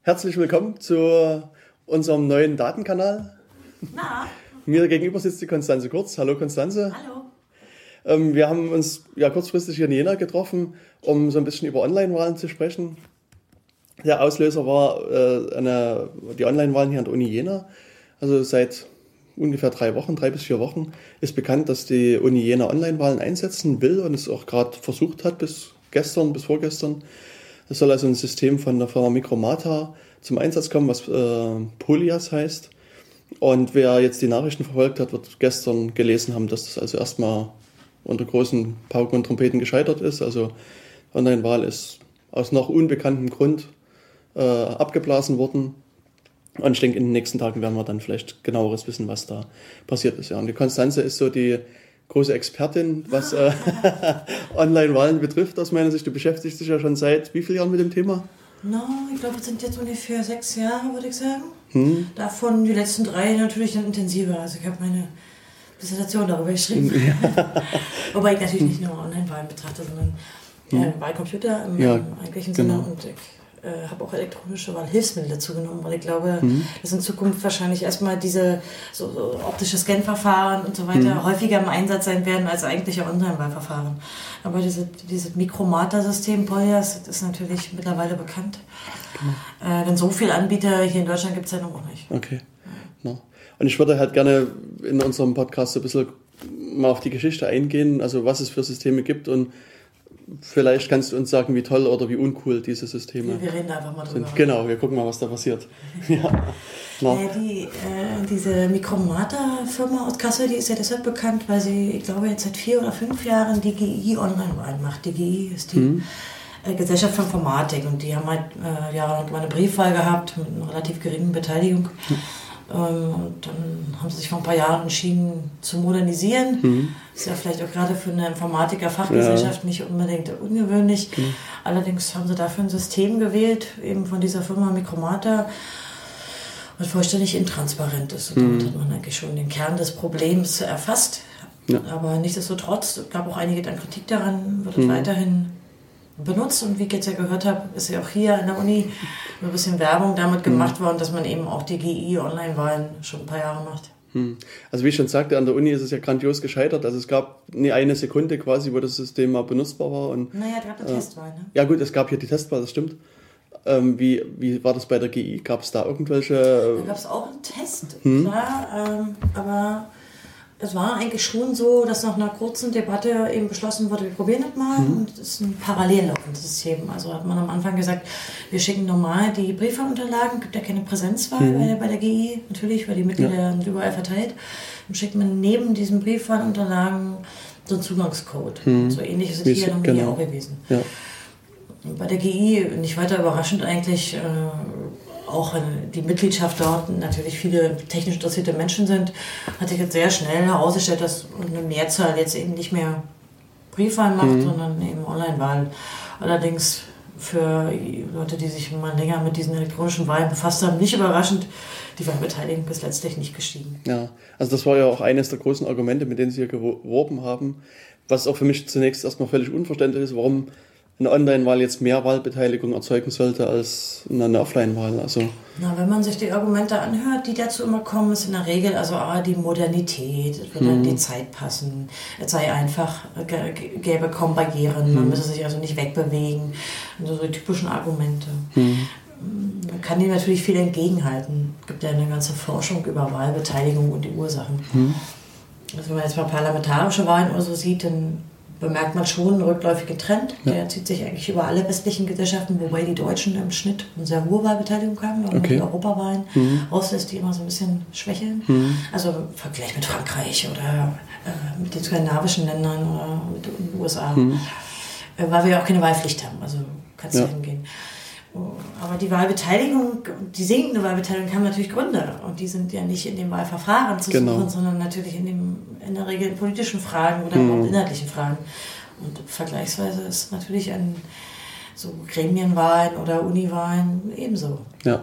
Herzlich willkommen zu unserem neuen Datenkanal. Na? Mir gegenüber sitzt die Konstanze Kurz. Hallo Konstanze. Hallo. Wir haben uns kurzfristig hier in Jena getroffen, um so ein bisschen über Online-Wahlen zu sprechen. Der Auslöser war die Online-Wahlen hier an der Uni Jena. Also seit ungefähr 3 bis 4 Wochen ist bekannt, dass die Uni Jena Online-Wahlen einsetzen will und es auch gerade versucht hat bis vorgestern. Es soll also ein System von der Firma Micromata zum Einsatz kommen, was Polias heißt. Und wer jetzt die Nachrichten verfolgt hat, wird gestern gelesen haben, dass das also erstmal unter großen Pauken und Trompeten gescheitert ist. Also Online-Wahl ist aus noch unbekanntem Grund abgeblasen worden. Und ich denke, in den nächsten Tagen werden wir dann vielleicht genaueres wissen, was da passiert ist. Ja. Und die Konstanze ist so die große Expertin, was Online-Wahlen betrifft, aus meiner Sicht. Du beschäftigst dich ja schon seit wie vielen Jahren mit dem Thema? Ich glaube, es sind jetzt ungefähr 6 Jahre, würde ich sagen. Davon die letzten 3 natürlich dann intensiver. Also ich habe meine Dissertation darüber geschrieben. Ja. Wobei ich natürlich nicht nur Online-Wahlen betrachte, sondern Wahlcomputer im eigentlichen Sinne. Und ich habe auch elektronische Wahlhilfsmittel dazu genommen, weil ich glaube, dass in Zukunft wahrscheinlich erstmal diese so optische Scan-Verfahren und so weiter häufiger im Einsatz sein werden als eigentliche Online-Wahlverfahren. Aber dieses Micromata-System Polias ist natürlich mittlerweile bekannt. Denn so viele Anbieter hier in Deutschland gibt es ja noch nicht. Okay. No. Und ich würde halt gerne in unserem Podcast so ein bisschen mal auf die Geschichte eingehen, also was es für Systeme gibt und vielleicht kannst du uns sagen, wie toll oder wie uncool diese Systeme sind. Wir reden einfach mal drüber. Genau, wir gucken mal, was da passiert. Diese Micromata-Firma aus Kassel, die ist ja deshalb bekannt, weil sie, ich glaube, jetzt seit 4 oder 5 Jahren die GI Online-Wahlen macht. Die GI ist die Gesellschaft für Informatik und die haben halt jahrelang mal eine Briefwahl gehabt mit einer relativ geringen Beteiligung. Und dann haben sie sich vor ein paar Jahren entschieden zu modernisieren. Ist ja vielleicht auch gerade für eine Informatiker-Fachgesellschaft nicht unbedingt ungewöhnlich. Allerdings haben sie dafür ein System gewählt, eben von dieser Firma Micromata, was vollständig intransparent ist. Und damit hat man eigentlich schon den Kern des Problems erfasst. Ja. Aber nichtsdestotrotz gab auch einige dann Kritik daran, wird es weiterhin benutzt. Und wie ich jetzt ja gehört habe, ist ja auch hier an der Uni ein bisschen Werbung damit gemacht worden, dass man eben auch die GI-Online-Wahlen schon ein paar Jahre macht. Also wie ich schon sagte, an der Uni ist es ja grandios gescheitert. Also es gab nie eine Sekunde quasi, wo das System mal benutzbar war. Und, es gab eine Testwahl, ne? Ja gut, es gab hier die Testwahl, das stimmt. Wie war das bei der GI? Gab es da irgendwelche... Da gab es auch einen Test, klar, aber... Es war eigentlich schon so, dass nach einer kurzen Debatte eben beschlossen wurde, wir probieren das mal. Und es ist ein parallel laufendes System. Also hat man am Anfang gesagt, wir schicken normal die Briefwahlunterlagen, gibt ja keine Präsenzwahl bei der GI, natürlich, weil die Mitglieder sind überall verteilt. Dann schickt man neben diesen Briefwahlunterlagen so einen Zugangscode. So ähnlich ist es hier noch nie auch gewesen. Ja. Bei der GI, nicht weiter überraschend eigentlich, auch wenn die Mitgliedschaft dort natürlich viele technisch interessierte Menschen sind, hat sich jetzt sehr schnell herausgestellt, dass eine Mehrzahl jetzt eben nicht mehr Briefwahlen macht, sondern eben Online-Wahlen. Allerdings für Leute, die sich mal länger mit diesen elektronischen Wahlen befasst haben, nicht überraschend, die Wahlbeteiligung ist letztlich nicht gestiegen. Ja, also das war ja auch eines der großen Argumente, mit denen sie hier geworben haben, was auch für mich zunächst erstmal völlig unverständlich ist, warum eine Online-Wahl jetzt mehr Wahlbeteiligung erzeugen sollte als eine Offline-Wahl. Also wenn man sich die Argumente anhört, die dazu immer kommen, ist in der Regel die Modernität, es würde an die Zeit passen, es sei einfach, gäbe kaum Barrieren, man müsse sich also nicht wegbewegen, also so typischen Argumente. Man kann dem natürlich viel entgegenhalten. Es gibt ja eine ganze Forschung über Wahlbeteiligung und die Ursachen. Also wenn man jetzt mal parlamentarische Wahlen oder so sieht, dann bemerkt man schon einen rückläufigen Trend. Der zieht sich eigentlich über alle westlichen Gesellschaften, wobei die Deutschen im Schnitt eine sehr hohe Wahlbeteiligung haben, und die Europawahlen rauslässt, die immer so ein bisschen schwächeln. Also im Vergleich mit Frankreich oder mit den skandinavischen Ländern oder mit den USA. Weil wir ja auch keine Wahlpflicht haben, also kannst du hingehen. Aber die Wahlbeteiligung, die sinkende Wahlbeteiligung haben natürlich Gründe. Und die sind ja nicht in dem Wahlverfahren zu suchen, sondern natürlich in der Regel in politischen Fragen oder überhaupt inhaltlichen Fragen. Und vergleichsweise ist natürlich an so Gremienwahlen oder Uniwahlen ebenso. Ja.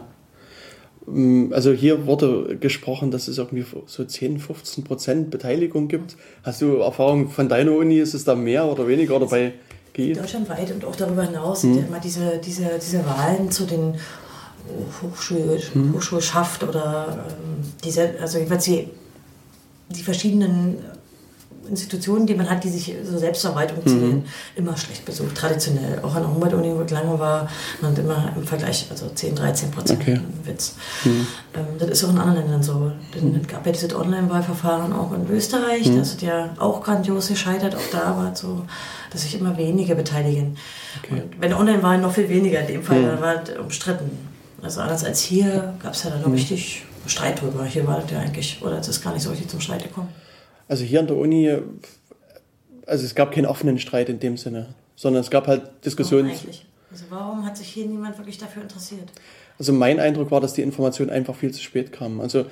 Also hier wurde gesprochen, dass es irgendwie so 10-15% Beteiligung gibt. Hast du Erfahrung von deiner Uni? Ist es da mehr oder weniger? Oder bei deutschlandweit und auch darüber hinaus sind ja immer diese Wahlen zu den Hochschulschaft oder also jedenfalls die verschiedenen Institutionen, die man hat, die sich so Selbstverwaltung zählen, immer schlecht besucht, traditionell. Auch an der Humboldt-Uni, wo ich lange war, man hat immer im Vergleich, also 10-13%, okay. Witz. Das ist auch in anderen Ländern so. Es gab ja dieses Online-Wahlverfahren auch in Österreich, das hat ja auch grandios gescheitert, auch da war es so, dass sich immer wenige beteiligen. Okay. Und wenn Online-Wahlen noch viel weniger in dem Fall, dann war es umstritten. Also anders als hier gab es ja dann noch richtig Streit drüber. Hier war das ja eigentlich, oder es ist gar nicht so richtig zum Streit gekommen. Also hier an der Uni, also es gab keinen offenen Streit in dem Sinne, sondern es gab halt Diskussionen. Warum eigentlich? Also warum hat sich hier niemand wirklich dafür interessiert? Also mein Eindruck war, dass die Information einfach viel zu spät kam. Also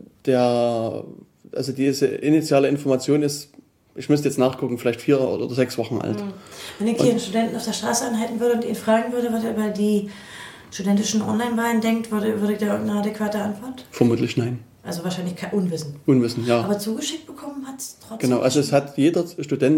diese initiale Information ist, ich müsste jetzt nachgucken, vielleicht 4 oder 6 Wochen alt. Wenn ich hier einen Studenten auf der Straße anhalten würde und ihn fragen würde, was er über die studentischen Online-Wahlen denkt, würde ich da irgendeine adäquate Antwort? Vermutlich nein. Also wahrscheinlich kein Unwissen. Unwissen, ja. Aber zugeschickt bekommen hat es trotzdem. Genau, also es hat jeder Student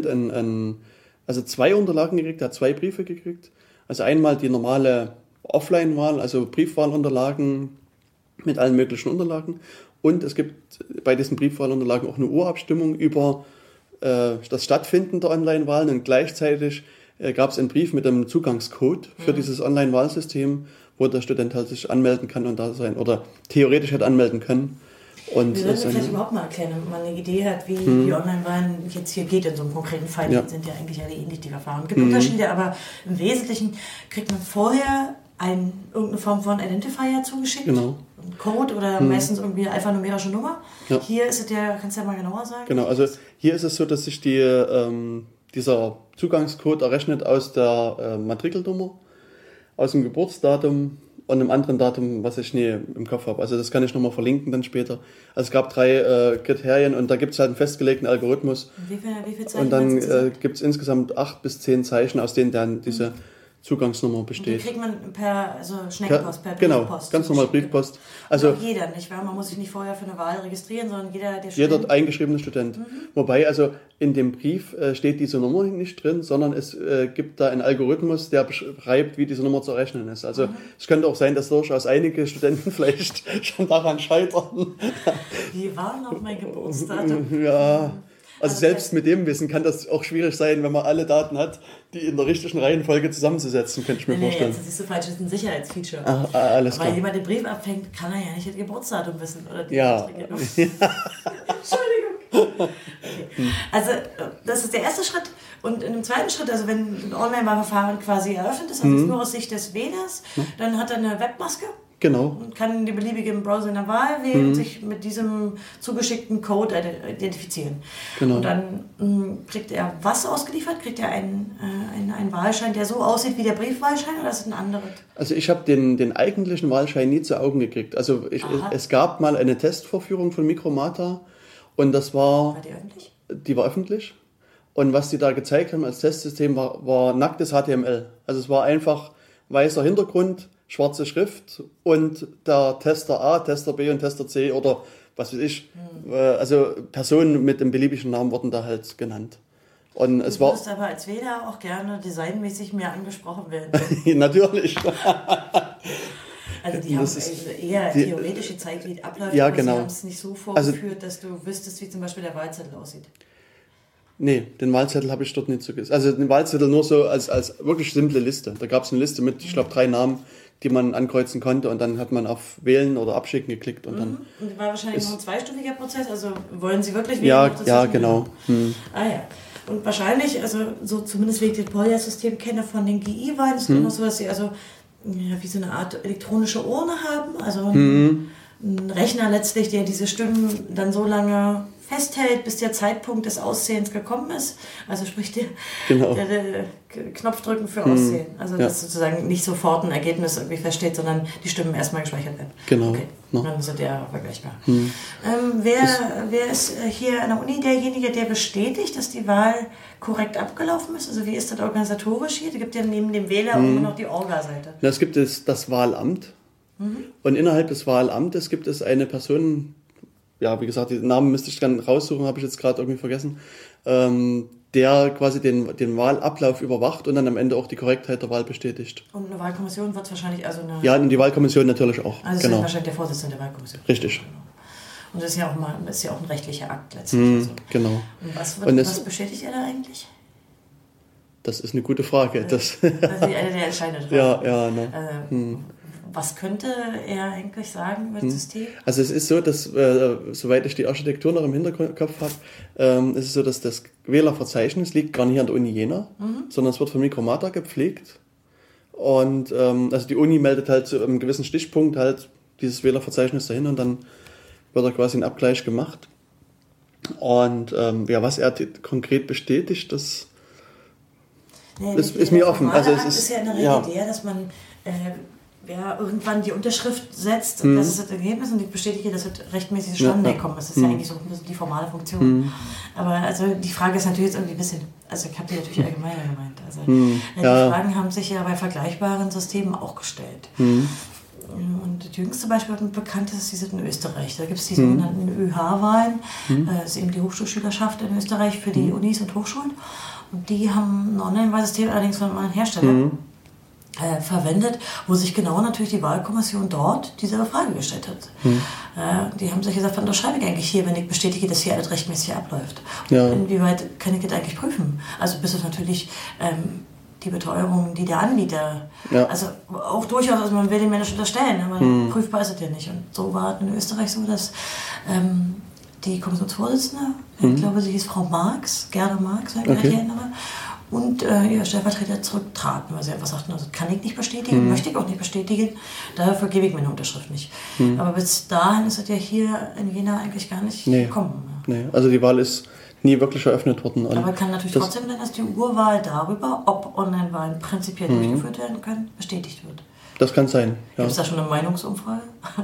2 Unterlagen gekriegt, er hat 2 Briefe gekriegt. Also einmal die normale Offline-Wahl, also Briefwahlunterlagen mit allen möglichen Unterlagen. Und es gibt bei diesen Briefwahlunterlagen auch eine Urabstimmung über das Stattfinden der Online-Wahlen. Und gleichzeitig gab es einen Brief mit einem Zugangscode für dieses Online-Wahlsystem, wo der Student halt sich anmelden kann und da sein, oder theoretisch hätte anmelden können. Und wir sollten vielleicht überhaupt mal erklären, wenn man eine Idee hat, wie die Online-Wahlen jetzt hier geht in so einem konkreten Fall. Die sind ja eigentlich alle ähnlich, die Verfahren. Es gibt Unterschiede, aber im Wesentlichen kriegt man vorher irgendeine Form von Identifier zugeschickt. Genau. Ein Code oder meistens irgendwie eine alphanumerische Nummer. Ja. Hier ist es ja, kannst du ja mal genauer sagen? Genau, also hier ist es so, dass sich dieser Zugangscode errechnet aus der Matrikelnummer, aus dem Geburtsdatum und einem anderen Datum, was ich nie im Kopf habe. Also das kann ich nochmal verlinken dann später. Also es gab 3 Kriterien und da gibt es halt einen festgelegten Algorithmus. Und wie viel Zeichen? Und dann gibt es insgesamt 8 bis 10 Zeichen, aus denen dann diese Zugangsnummer besteht. Und die kriegt man per Schneckenpost, per genau, Briefpost. Ganz normal Briefpost. Also auch jeder, nicht wahr? Man muss sich nicht vorher für eine Wahl registrieren, sondern jeder eingeschriebene Student. Wobei also in dem Brief steht diese Nummer nicht drin, sondern es gibt da einen Algorithmus, der beschreibt, wie diese Nummer zu errechnen ist. Also es könnte auch sein, dass durchaus einige Studenten vielleicht schon daran scheitern. Wie war noch mein Geburtsdatum? Ja. Also selbst mit dem Wissen kann das auch schwierig sein, wenn man alle Daten hat, die in der richtigen Reihenfolge zusammenzusetzen, könnte ich mir vorstellen. Das ist so falsch, das ist ein Sicherheitsfeature. Alles klar. Weil jemand den Brief abfängt, kann er ja nicht das Geburtsdatum wissen. Oder die Entschuldigung. Okay. Also das ist der erste Schritt. Und in dem zweiten Schritt, also wenn ein Online-Wahlverfahren quasi eröffnet ist, also nur aus Sicht des Wählers, dann hat er eine Webmaske. Genau. Und kann die beliebige im Browser in der Wahl wählen und sich mit diesem zugeschickten Code identifizieren. Genau. Und dann kriegt er was ausgeliefert? Kriegt er einen Wahlschein, der so aussieht wie der Briefwahlschein, oder ist es ein anderer? Also ich habe den eigentlichen Wahlschein nie zu Augen gekriegt. Also es gab mal eine Testvorführung von Micromata und das war... War die öffentlich? Die war öffentlich. Und was die da gezeigt haben als Testsystem war nacktes HTML. Also es war einfach weißer Hintergrund, schwarze Schrift und der Tester A, Tester B und Tester C oder was weiß ich. Also Personen mit dem beliebigen Namen wurden da halt genannt. Und du würdest aber als Wähler auch gerne designmäßig mehr angesprochen werden. Natürlich. Also die haben eher theoretisch gezeigt, wie es abläuft, ja, aber genau. sie haben es nicht so vorgeführt, dass du wüsstest, wie zum Beispiel der Wahlzettel aussieht. Nee, den Wahlzettel habe ich dort nicht so gesehen. Also den Wahlzettel nur so als wirklich simple Liste. Da gab es eine Liste mit, ich glaube, 3 Namen, die man ankreuzen konnte und dann hat man auf Wählen oder Abschicken geklickt. Und dann und war wahrscheinlich noch ein zweistufiger Prozess, also wollen Sie wirklich wählen? Ja, genau. Ah ja. Und wahrscheinlich, also so zumindest wie ich das Polja-System kenne von den GI-Wahlen, ist es immer so, dass sie also wie so eine Art elektronische Urne haben, also ein Rechner letztlich, der diese Stimmen dann so lange festhält, bis der Zeitpunkt des Auszählens gekommen ist. Also sprich der Knopfdrücken für Auszählen. Also dass sozusagen nicht sofort ein Ergebnis irgendwie feststeht, sondern die Stimmen erstmal gespeichert werden. Genau. Okay. Dann sind der vergleichbar. Wer ist hier an der Uni derjenige, der bestätigt, dass die Wahl korrekt abgelaufen ist? Also wie ist das organisatorisch hier? Es gibt ja neben dem Wähler auch immer noch die Orga-Seite. Ja, es gibt das Wahlamt. Und innerhalb des Wahlamtes gibt es eine Person, ja, wie gesagt, den Namen müsste ich dann raussuchen, habe ich jetzt gerade irgendwie vergessen, der quasi den Wahlablauf überwacht und dann am Ende auch die Korrektheit der Wahl bestätigt. Und eine Wahlkommission wird es wahrscheinlich Ja, und die Wahlkommission natürlich auch. Also genau. Ist wahrscheinlich der Vorsitzende der Wahlkommission. Richtig. Genau. Und das ist ja auch ein rechtlicher Akt letztendlich. Also. Genau. Und was bestätigt er da eigentlich? Das ist eine gute Frage. Also einer der entscheidenden Fragen. Ja, ne. Was könnte er eigentlich sagen über das System? Also es ist so, dass, soweit ich die Architektur noch im Hinterkopf habe, ist es so, dass das Wählerverzeichnis liegt gar nicht an der Uni Jena, sondern es wird von Micromata gepflegt. Und also die Uni meldet halt zu einem gewissen Stichpunkt halt dieses Wählerverzeichnis dahin und dann wird da quasi ein Abgleich gemacht. Und was er konkret bestätigt, das ist mir offen. Also es ist ja in der Regel der, dass man irgendwann die Unterschrift setzt und das ist das Ergebnis und ich bestätige, dass es rechtmäßig zustande kommt. Das ist ja eigentlich so ein bisschen die formale Funktion. Aber also die Frage ist natürlich jetzt irgendwie ein bisschen, also ich habe die natürlich allgemeiner gemeint. Also die Fragen haben sich ja bei vergleichbaren Systemen auch gestellt. Und das jüngste Beispiel bekannt ist, die sind in Österreich. Da gibt es die sogenannten ÖH-Wahlen. Das ist eben die Hochschulschülerschaft in Österreich für die Unis und Hochschulen. Und die haben ein Online-Wahlsystem allerdings von einem Hersteller verwendet, wo sich genau natürlich die Wahlkommission dort dieselbe Frage gestellt hat. Die haben sich gesagt, was schreibe ich eigentlich hier, wenn ich bestätige, dass hier alles rechtmäßig abläuft? Ja. Inwieweit kann ich das eigentlich prüfen? Also bis auf natürlich die Beteuerung, die der Anbieter, also auch durchaus, also man will den Menschen unterstellen, aber prüfbar ist es ja nicht. Und so war es in Österreich so, dass die Kommissionsvorsitzende, ich glaube, sie hieß Frau Marx, Gerda Marx, wenn ich mich erinnere, und ihr Stellvertreter zurücktraten, weil sie einfach sagten, also kann ich nicht bestätigen, möchte ich auch nicht bestätigen, dafür gebe ich meine Unterschrift nicht. Aber bis dahin ist es ja hier in Jena eigentlich gar nicht gekommen. Nee, also die Wahl ist nie wirklich eröffnet worden. Aber kann natürlich trotzdem sein, dass die Urwahl darüber, ob Online-Wahlen prinzipiell durchgeführt werden können, bestätigt wird. Das kann sein, ja. Gibt es da schon eine Meinungsumfrage?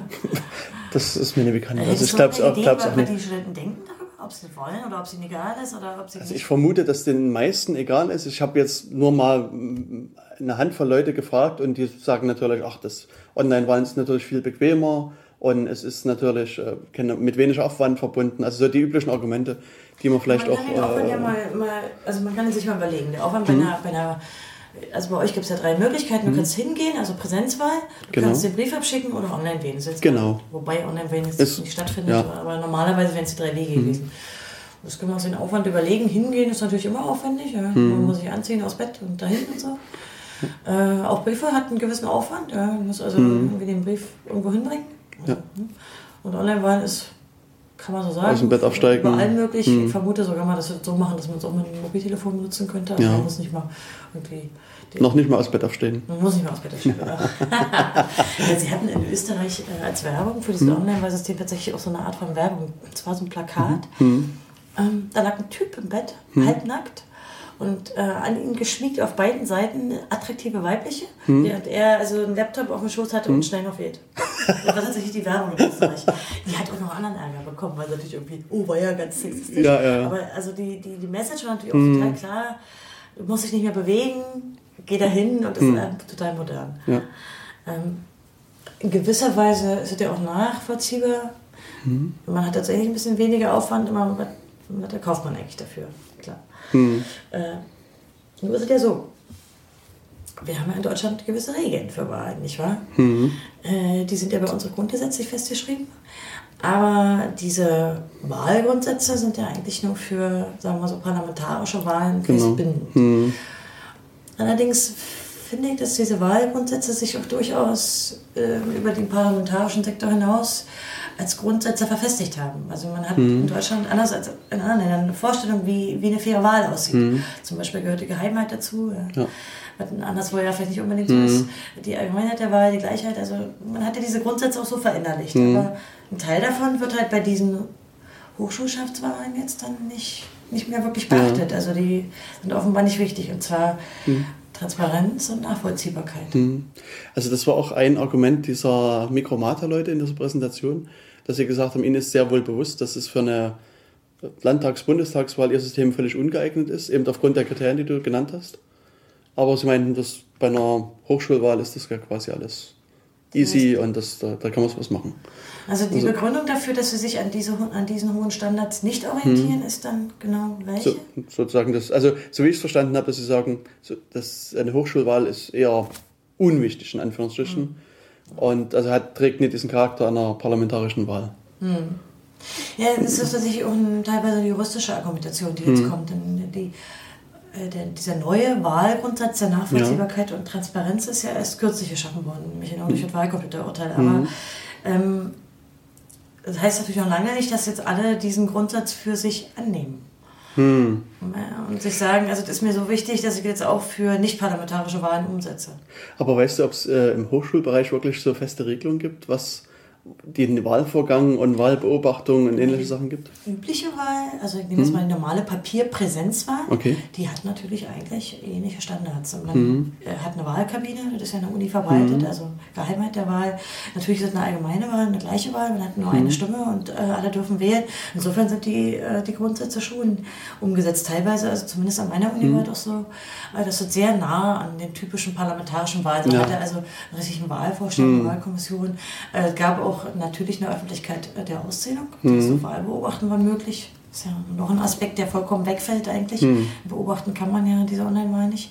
Das ist mir nicht bekannt. Also ich glaube es auch nicht. Die Studenten denken darüber, ob sie das wollen oder ob es ihnen egal ist oder ob sie also ich vermute, dass den meisten egal ist. Ich habe jetzt nur mal eine Handvoll Leute gefragt und die sagen natürlich, das Online-Wahlen ist natürlich viel bequemer und es ist natürlich mit weniger Aufwand verbunden. Also so die üblichen Argumente, die man vielleicht auch... Also man kann sich mal überlegen. Der Aufwand also bei euch gibt es ja 3 Möglichkeiten. Du kannst hingehen, also Präsenzwahl, du kannst den Brief abschicken oder online wählen. Wobei online wählen jetzt nicht stattfindet, aber normalerweise wären es die 3 Wege gewesen. Das können wir uns den Aufwand überlegen. Hingehen ist natürlich immer aufwendig. Ja. Man muss sich anziehen aus Bett und dahin und so. Auch Briefe hat einen gewissen Aufwand. Ja. Man muss also irgendwie den Brief irgendwo hinbringen. Also, und Online-Wahlen ist, kann man so sagen, aus dem Bett aufsteigen. Überall möglich. Ich vermute sogar mal, dass wir es so machen, dass man es auch mit einem Mobiltelefon benutzen könnte. Also man muss nicht mal irgendwie... Noch nicht mal aus Bett aufstehen. Man muss nicht mal aus Bett aufstehen. Sie hatten in Österreich als Werbung für dieses Online-Wahlsystem tatsächlich auch so eine Art von Werbung. Und zwar so ein Plakat. Da lag ein Typ im Bett, halbnackt. Und an ihn geschmiegt auf beiden Seiten attraktive weibliche, während er also einen Laptop auf dem Schoß hatte und schnell noch wählt. Das war tatsächlich die Werbung in Österreich. Die hat auch noch anderen Ärger bekommen, weil natürlich irgendwie, war ja ganz sexistisch. Ja. Aber also die Message war natürlich auch total klar, du musst dich nicht mehr bewegen, geh dahin und das ist total modern. Ja. In gewisser Weise ist es ja auch nachvollziehbar. Man hat tatsächlich ein bisschen weniger Aufwand, da kauft man eigentlich dafür, klar. Nur ist es ja so, wir haben ja in Deutschland gewisse Regeln für Wahlen, nicht wahr? Die sind ja bei uns grundgesetzlich festgeschrieben. Aber diese Wahlgrundsätze sind ja eigentlich nur für, sagen wir so, parlamentarische Wahlen festbindend. Allerdings finde ich, dass diese Wahlgrundsätze sich auch durchaus über den parlamentarischen Sektor hinaus als Grundsätze verfestigt haben. Also man hat in Deutschland anders als in anderen Ländern eine Vorstellung, wie eine faire Wahl aussieht. Zum Beispiel gehört die Geheimheit dazu. Ja. Anderswo ja vielleicht nicht unbedingt so ist. Die Allgemeinheit der Wahl, die Gleichheit. Also man hat ja diese Grundsätze auch so verinnerlicht. Aber ein Teil davon wird halt bei diesen Hochschulschaftswahlen jetzt dann nicht mehr wirklich beachtet. Also die sind offenbar nicht wichtig. Und zwar Transparenz und Nachvollziehbarkeit. Also das war auch ein Argument dieser Micromata-Leute in dieser Präsentation, dass sie gesagt haben, ihnen ist sehr wohl bewusst, dass es für eine Landtags-Bundestagswahl ihr System völlig ungeeignet ist, eben aufgrund der Kriterien, die du genannt hast. Aber sie meinten, dass bei einer Hochschulwahl ist das ja quasi alles easy und da kann man was machen. Also die Begründung dafür, dass sie sich an diesen hohen Standards nicht orientieren, ist dann genau welche? Sozusagen also so wie ich es verstanden habe, dass sie sagen, dass eine Hochschulwahl ist eher unwichtig, in Anführungsstrichen. Und also trägt nicht diesen Charakter einer parlamentarischen Wahl. Ja, das ist tatsächlich auch teilweise eine juristische Argumentation, die jetzt kommt. Dieser neue Wahlgrundsatz der Nachvollziehbarkeit und Transparenz ist ja erst kürzlich geschaffen worden, nämlich auch durch das Wahlcomputerurteil. Aber das heißt natürlich noch lange nicht, dass jetzt alle diesen Grundsatz für sich annehmen. Und sich sagen, also das ist mir so wichtig, dass ich jetzt auch für nicht-parlamentarische Wahlen umsetze. Aber weißt du, ob es im Hochschulbereich wirklich so feste Regelungen gibt, was den Wahlvorgang und Wahlbeobachtung und ähnliche Sachen gibt? Übliche Wahl, also ich nehme jetzt mal die normale Papierpräsenzwahl, die hat natürlich eigentlich ähnliche Standards. Und man hat eine Wahlkabine, das ist ja in der Uni verbreitet, also Geheimheit der Wahl. Natürlich ist es eine allgemeine Wahl, eine gleiche Wahl, man hat nur eine Stimme und alle dürfen wählen. Insofern sind die Grundsätze schon umgesetzt. Teilweise, also zumindest an meiner Uni war das so, das ist sehr nah an den typischen parlamentarischen Wahlen. Man hatte also einen richtigen Wahlvorstand, eine Wahlkommission. Es gab auch natürlich eine Öffentlichkeit der Auszählung. Das Wahlbeobachten war möglich. Das ist ja noch ein Aspekt, der vollkommen wegfällt eigentlich. Beobachten kann man ja diese Online-Wahl nicht.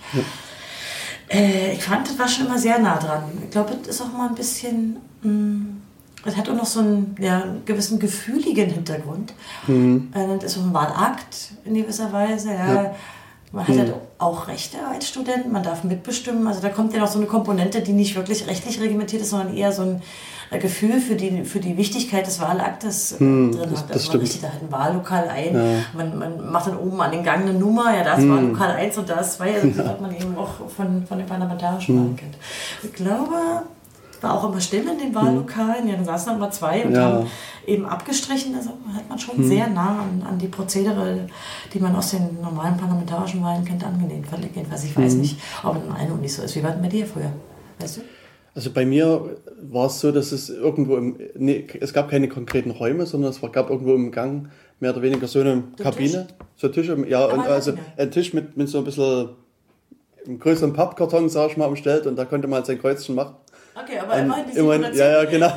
Ich fand, das war schon immer sehr nah dran. Ich glaube, das ist auch mal ein bisschen... Es hat auch noch so einen gewissen gefühligen Hintergrund. Das ist so ein Wahlakt in gewisser Weise. Man hat halt auch Rechte als Student, man darf mitbestimmen. Also da kommt ja noch so eine Komponente, die nicht wirklich rechtlich reglementiert ist, sondern eher so ein Gefühl für die Wichtigkeit des Wahlaktes drin hat. Also man richtet da halt ein Wahllokal ein, man macht dann oben an den Gang eine Nummer, da ist Wahllokal 1 und da ist 2, also das hat man eben auch von den parlamentarischen Wahlen kennt. Ich glaube, war auch immer still in den Wahllokalen, dann saßen dann mal 2 und haben eben abgestrichen, also hat man schon sehr nah an die Prozedere, die man aus den normalen parlamentarischen Wahlen kennt, angelehnt. Jedenfalls, ich weiß nicht, ob es in einer Uni so ist. Wie war denn bei dir früher? Weißt du? Also bei mir war es so, dass es irgendwo es gab keine konkreten Räume, sondern es gab irgendwo im Gang mehr oder weniger so eine Kabine, so Tisch, und also ein Tisch mit so ein bisschen einem größeren Pappkarton, sag ich mal, umstellt und da konnte man halt sein Kreuzchen machen. Okay, aber immerhin die genau.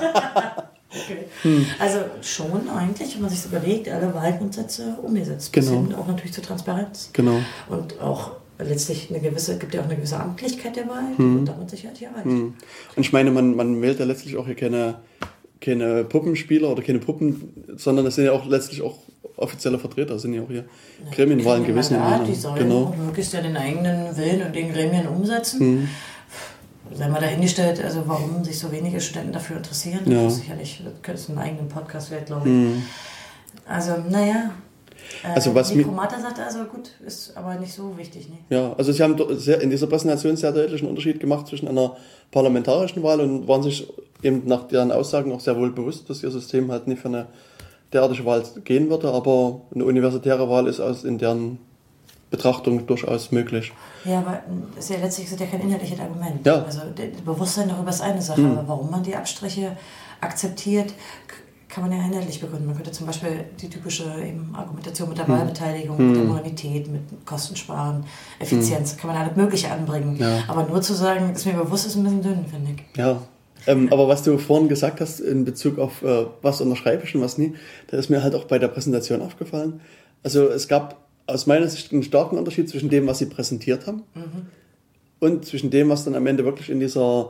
Okay. Also schon eigentlich, wenn man sich so überlegt, alle Wahlgrundsätze umgesetzt. Bis hin auch natürlich zur Transparenz. Genau. Und auch letztlich gibt ja auch eine gewisse Amtlichkeit der Wahl, die wird damit sicherlich erreicht. Und ich meine, man wählt ja letztlich auch hier keine Puppenspieler oder keine Puppen, sondern das sind ja auch letztlich auch offizielle Vertreter, das sind ja auch hier Gremienwahlen gewesen. Die sollen auch möglichst ja den eigenen Willen und den Gremien umsetzen. Sei mal dahingestellt, also warum sich so wenige Studenten dafür interessieren, das ist sicherlich, das ist einen eigenen Podcast wert, glaube ich. Also, naja. Also was die Promata sagte also, gut, ist aber nicht so wichtig. Ne? Ja, also sie haben in dieser Präsentation sehr deutlichen Unterschied gemacht zwischen einer parlamentarischen Wahl und waren sich eben nach deren Aussagen auch sehr wohl bewusst, dass ihr System halt nicht für eine derartige Wahl gehen würde, aber eine universitäre Wahl ist in deren Betrachtung durchaus möglich. Ja, aber ist ja letztlich ja kein inhaltliches Argument. Ja. Also das Bewusstsein darüber ist eine Sache, aber warum man die Abstriche akzeptiert, kann man ja inhaltlich begründen. Man könnte zum Beispiel die typische Argumentation mit der Wahlbeteiligung, mit der Moralität, mit Kostensparen, Effizienz, kann man alles Mögliche anbringen. Ja. Aber nur zu sagen, ist mir bewusst, ist ein bisschen dünn, finde ich. Ja, aber was du vorhin gesagt hast in Bezug auf was unterschreibe ich und was nie, da ist mir halt auch bei der Präsentation aufgefallen. Also es gab aus meiner Sicht einen starken Unterschied zwischen dem, was sie präsentiert haben und zwischen dem, was dann am Ende wirklich in dieser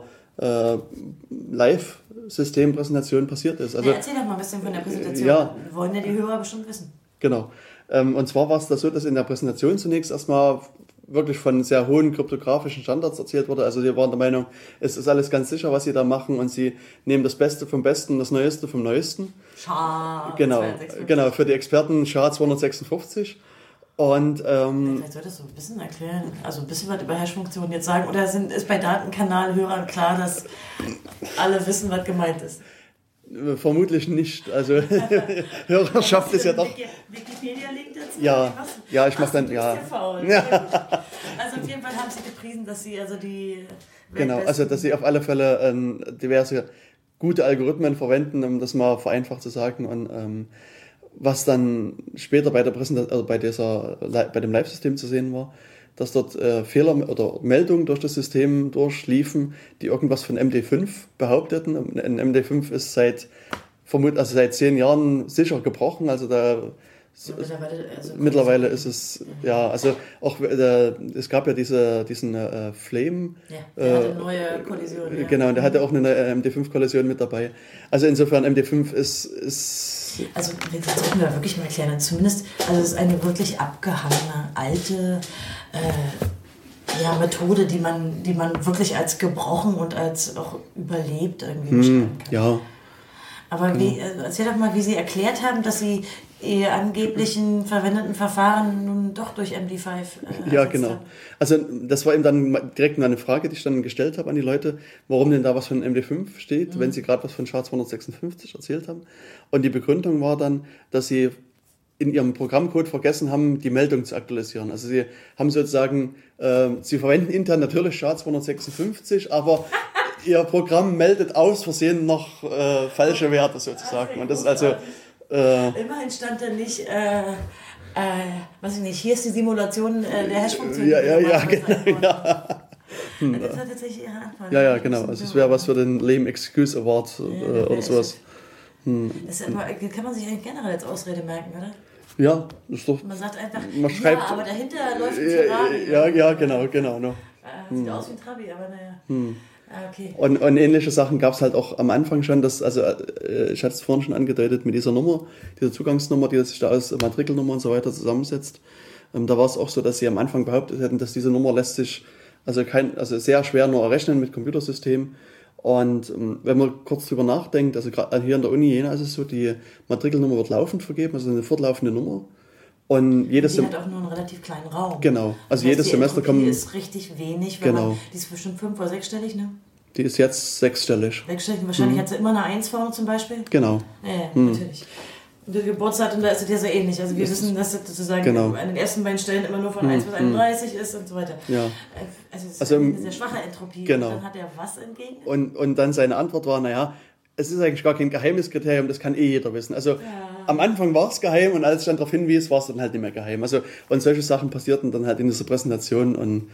Live-System-Präsentation passiert ist. Also, erzähl doch mal ein bisschen von der Präsentation. Wollen ja die Hörer bestimmt wissen. Genau. Und zwar war es das so, dass in der Präsentation zunächst erstmal wirklich von sehr hohen kryptografischen Standards erzählt wurde. Also sie waren der Meinung, es ist alles ganz sicher, was sie da machen und sie nehmen das Beste vom Besten, das Neueste vom Neuesten. SHA. Genau, für die Experten SHA 256. Und, vielleicht solltest du ein bisschen erklären, also ein bisschen was über Hash-Funktionen jetzt sagen, oder ist bei Datenkanalhörern klar, dass alle wissen, was gemeint ist? Vermutlich nicht, also Hörerschaft ist ja doch... Wikipedia-Link dazu? Ja, ich mache dann, ja. Faul. Also auf jeden Fall haben sie gepriesen, dass sie also die... Genau, also dass sie auf alle Fälle diverse gute Algorithmen verwenden, um das mal vereinfacht zu sagen, und was dann später bei der Präsentation, also bei dem Live-System zu sehen war, dass dort Fehler oder Meldungen durch das System durchliefen, die irgendwas von MD5 behaupteten. Ein MD5 ist seit 10 Jahren sicher gebrochen, also da mittlerweile ist es, ja, also auch, es gab ja diesen Flame. Ja, der hatte eine neue Kollision. Ja. Genau, der hatte auch eine MD5-Kollision mit dabei. Also insofern MD5 ist also das sollten wir wirklich mal erklären. Zumindest, also es ist eine wirklich abgehangene, alte Methode, die man wirklich als gebrochen und als auch überlebt irgendwie beschreiben kann. Ja. Aber erzähl doch mal, wie Sie erklärt haben, dass Sie Ihr angeblichen verwendeten Verfahren nun doch durch MD5 ja, genau. Haben. Also das war eben dann direkt eine Frage, die ich dann gestellt habe an die Leute, warum denn da was von MD5 steht, wenn sie gerade was von SHA-256 erzählt haben. Und die Begründung war dann, dass sie in ihrem Programmcode vergessen haben, die Meldung zu aktualisieren. Also sie haben sozusagen, sie verwenden intern natürlich SHA-256, aber ihr Programm meldet aus Versehen noch falsche Werte sozusagen. Und das ist also... Immerhin stand da nicht, weiß ich nicht, hier ist die Simulation der Hash-Funktion. Ja, genau. Ja. Das war tatsächlich Ihre Antwort. Ja, genau. Also es wäre was für den Lame Excuse Award oder sowas. Das aber, kann man sich eigentlich generell als Ausrede merken, oder? Ja, das ist doch... Man sagt einfach, man schreibt, ja, aber dahinter läuft ein Ferrari. Ja, genau. No. Sieht aus wie ein Trabi, aber naja. Okay. Und ähnliche Sachen gab es halt auch am Anfang schon, ich hatte es vorhin schon angedeutet, mit dieser Nummer, dieser Zugangsnummer, die sich da aus Matrikelnummer und so weiter zusammensetzt. Da war es auch so, dass sie am Anfang behauptet hätten, dass diese Nummer lässt sich sehr schwer nur errechnen mit Computersystem. Und wenn man kurz drüber nachdenkt, also gerade hier in der Uni Jena ist es so, die Matrikelnummer wird laufend vergeben, also eine fortlaufende Nummer. Und die hat auch nur einen relativ kleinen Raum. Genau. Also jedes Semester kommen... Die ist richtig wenig, die ist bestimmt 5- oder 6-stellig, ne? Die ist jetzt 6-stellig. 6-stellig, wahrscheinlich hat sie immer eine 1 vorne zum Beispiel. Genau. Ja, natürlich. Und das Geburtsdatum, da ist es ja so ähnlich. Also wir wissen, dass das sozusagen an den ersten beiden Stellen immer nur von 1 bis 31 ist und so weiter. Ja. Also es ist eine sehr schwache Entropie. Genau. Und dann hat er was entgegen? Und dann seine Antwort war, es ist eigentlich gar kein geheimes Kriterium, das kann jeder wissen. Also am Anfang war es geheim und als ich dann darauf hinwies, war es dann halt nicht mehr geheim. Also und solche Sachen passierten dann halt in dieser Präsentation. Und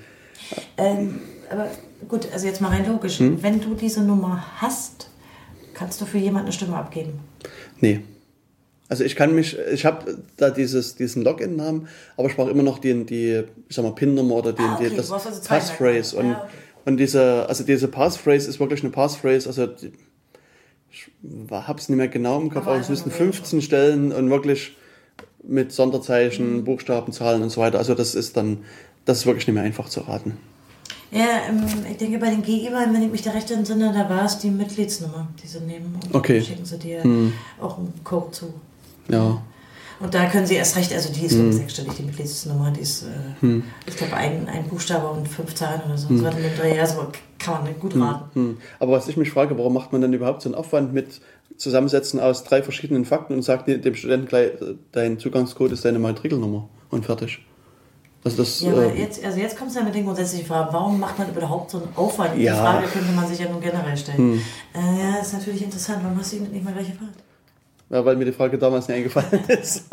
aber gut, also jetzt mal rein logisch. Wenn du diese Nummer hast, kannst du für jemanden eine Stimme abgeben? Nee. Also ich habe da diesen Login-Namen, aber ich brauche immer noch die PIN-Nummer oder das Passphrase. Und diese Passphrase ist wirklich eine Passphrase, also ich habe es nicht mehr genau im Kopf, aber es müssten 15 Stellen und wirklich mit Sonderzeichen, Buchstaben, Zahlen und so weiter. Also das ist wirklich nicht mehr einfach zu raten. Ja, ich denke bei den GI-Wahlen, wenn ich mich da recht entsinne, da war es die Mitgliedsnummer, die sie nehmen und dann schicken sie dir auch einen Code zu. Ja. Und da können sie erst recht, also die ist 6-stellig, die Mitgliedsnummer, die ist, ich glaube, ein Buchstabe und 5 Zahlen oder so. So in dem Dreh, also kann man gut raten. Aber was ich mich frage, warum macht man denn überhaupt so einen Aufwand mit Zusammensetzen aus 3 verschiedenen Fakten und sagt dem Studenten gleich, dein Zugangscode ist deine Matrikelnummer und fertig? Also aber jetzt kommt es ja mit den grundsätzlichen Fragen. Warum macht man überhaupt so einen Aufwand? Die Frage könnte man sich ja nun generell stellen. Ja, ist natürlich interessant. Warum hast du ihn nicht mal gleich gefragt? Ja, weil mir die Frage damals nicht eingefallen ist.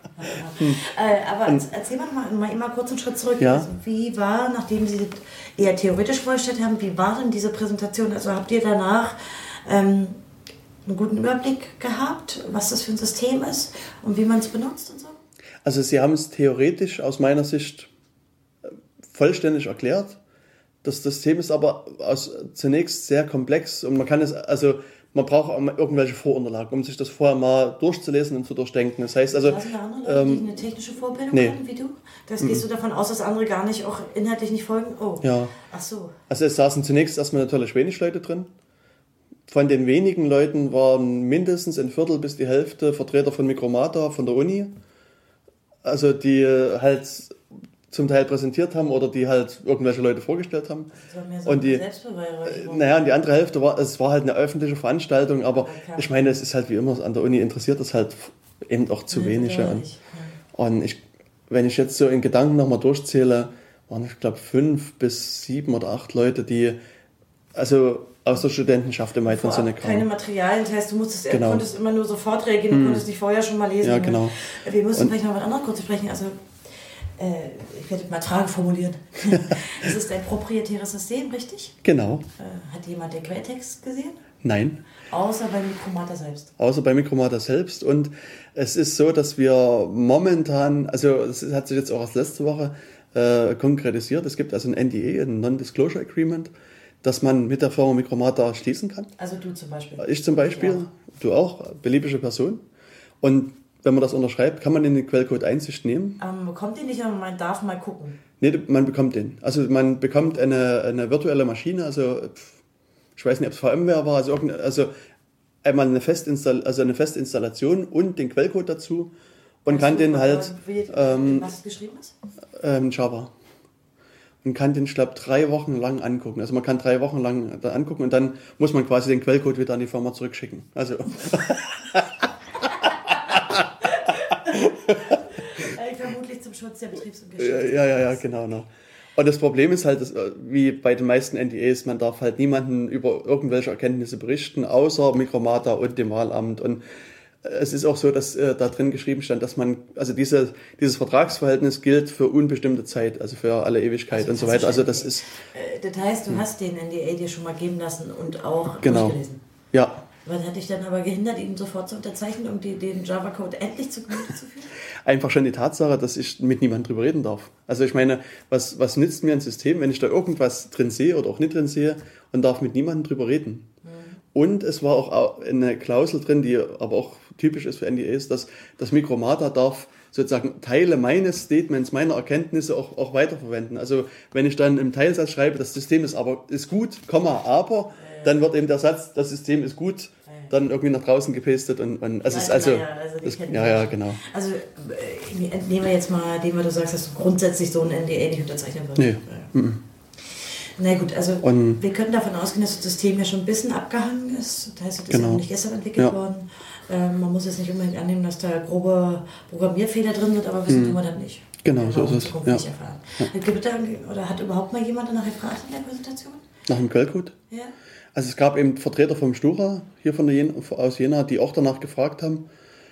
Aber erzähl mal kurz einen Schritt zurück. Ja. Also, wie war, nachdem Sie eher theoretisch vorgestellt haben, wie war denn diese Präsentation? Also habt ihr danach einen guten Überblick gehabt, was das für ein System ist und wie man es benutzt und so? Also Sie haben es theoretisch aus meiner Sicht vollständig erklärt. Das System ist aber zunächst sehr komplex und man braucht auch irgendwelche Vorunterlagen, um sich das vorher mal durchzulesen und zu durchdenken. Das heißt also... Sind da andere Leute, die eine technische Vorbildung haben wie du? Gehst du davon aus, dass andere gar nicht, auch inhaltlich nicht folgen? Oh. Ja. Ach so. Also es saßen zunächst erstmal natürlich wenig Leute drin. Von den wenigen Leuten waren mindestens ein Viertel bis die Hälfte Vertreter von Micromata, von der Uni. Also die halt zum Teil präsentiert haben oder die halt irgendwelche Leute vorgestellt haben. Das war mehr so und die andere Hälfte war halt eine öffentliche Veranstaltung, aber ich meine, es ist halt wie immer an der Uni interessiert es halt eben auch zu wenige. Und wenn ich jetzt so in Gedanken nochmal durchzähle, waren ich glaube 5 bis 7 oder 8 Leute, die also aus der Studentenschaft im weiteren Sinne kamen. Keine Materialien, das heißt, du konntest immer nur sofort reagieren, du konntest dich vorher schon mal lesen. Ja, genau. Wir müssen vielleicht noch was anderes kurz sprechen. Also Ich werde mal eine Frage formulieren. Es ist ein proprietäres System, richtig? Genau. Hat jemand den Quelltext gesehen? Nein. Außer bei Micromata selbst. Außer bei Micromata selbst. Und es ist so, dass wir momentan, also es hat sich jetzt auch erst letzte Woche konkretisiert. Es gibt also ein NDA, ein Non-Disclosure Agreement, das man mit der Firma Micromata schließen kann. Also du zum Beispiel. Ich zum Beispiel, du auch, beliebige Person. Und wenn man das unterschreibt, kann man in den Quellcode Einsicht nehmen. Man bekommt den nicht, aber man darf mal gucken. Nee, man bekommt den. Also man bekommt eine virtuelle Maschine, also ich weiß nicht, ob es VMware war, also einmal eine Festinstallation und den Quellcode dazu und kann den halt... was geschrieben ist? Java. Und kann den, ich glaube, 3 Wochen lang angucken. Also man kann 3 Wochen lang da angucken und dann muss man quasi den Quellcode wieder an die Firma zurückschicken. Also... Vermutlich zum Schutz der Betriebs- und Geschäftsordnung. Ja, genau. Ne. Und das Problem ist halt, dass, wie bei den meisten NDAs, man darf halt niemanden über irgendwelche Erkenntnisse berichten, außer Micromata und dem Wahlamt. Und es ist auch so, dass da drin geschrieben stand, dass man, also dieses Vertragsverhältnis gilt für unbestimmte Zeit, also für alle Ewigkeit und so weiter. Also das ist... Das heißt, du hast den NDA dir schon mal geben lassen und auch durchgelesen. Ja. Was hat dich dann aber gehindert, ihn sofort zu unterzeichnen, um den Java-Code endlich zu Gemüte zu führen? Einfach schon die Tatsache, dass ich mit niemandem drüber reden darf. Also ich meine, was nützt mir ein System, wenn ich da irgendwas drin sehe oder auch nicht drin sehe und darf mit niemandem drüber reden? Und es war auch eine Klausel drin, die aber auch typisch ist für NDAs, dass das Micromata darf sozusagen Teile meines Statements, meiner Erkenntnisse auch weiterverwenden. Also wenn ich dann im Teilsatz schreibe, das System ist gut, aber, dann wird eben der Satz, das System ist gut, dann irgendwie nach draußen gepastet und es ist genau. Also nehmen wir jetzt mal den, was du sagst, dass du grundsätzlich so ein NDA nicht unterzeichnen würdest. Nee. Na gut, also wir können davon ausgehen, dass das System ja schon ein bisschen abgehangen ist. Das heißt, das ist ja nicht gestern entwickelt worden. Man muss jetzt nicht unbedingt annehmen, dass da grobe Programmierfehler drin sind, aber wissen tun wir dann nicht. Genau, so ist es. Nicht erfahren. Oder hat überhaupt mal jemand danach gefragt in der Präsentation? Nach dem Quellcode? Ja. Also es gab eben Vertreter vom Stura hier aus Jena, die auch danach gefragt haben.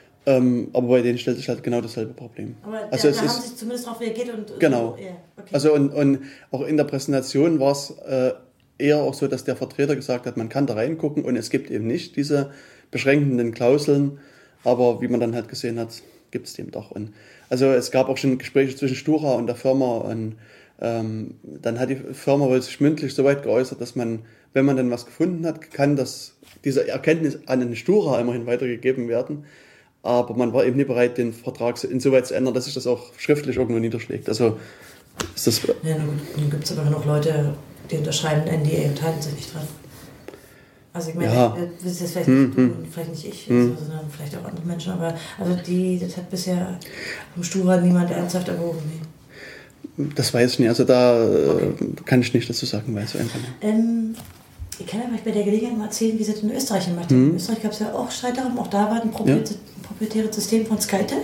Aber bei denen stellt sich halt genau dasselbe Problem. Aber also da haben sie zumindest darauf reagiert und... Genau. So, okay. Also und auch in der Präsentation war es eher auch so, dass der Vertreter gesagt hat, man kann da reingucken und es gibt eben nicht diese beschränkenden Klauseln. Aber wie man dann halt gesehen hat, gibt es dem doch. Und also es gab auch schon Gespräche zwischen Stura und der Firma und dann hat die Firma wohl sich mündlich so weit geäußert, dass man, wenn man dann was gefunden hat, kann diese Erkenntnis an den Stura immerhin weitergegeben werden. Aber man war eben nicht bereit, den Vertrag insoweit zu ändern, dass sich das auch schriftlich irgendwo niederschlägt. Also ist das... Ja, nun gibt es aber noch Leute, die unterschreiben NDA und halten sich nicht dran. Also ich meine, das ist vielleicht nicht du und vielleicht nicht ich, sondern vielleicht auch andere Menschen. Aber also das hat bisher vom Stura niemand ernsthaft erwogen. Nee. Das weiß ich nicht, also da kann ich nicht dazu sagen, weiß ich einfach nicht. Ich kann ja bei der Gelegenheit mal erzählen, wie sie das in Österreich gemacht haben. In Österreich gab es ja auch Streit darum, auch da war ein proprietäres System von Skytel.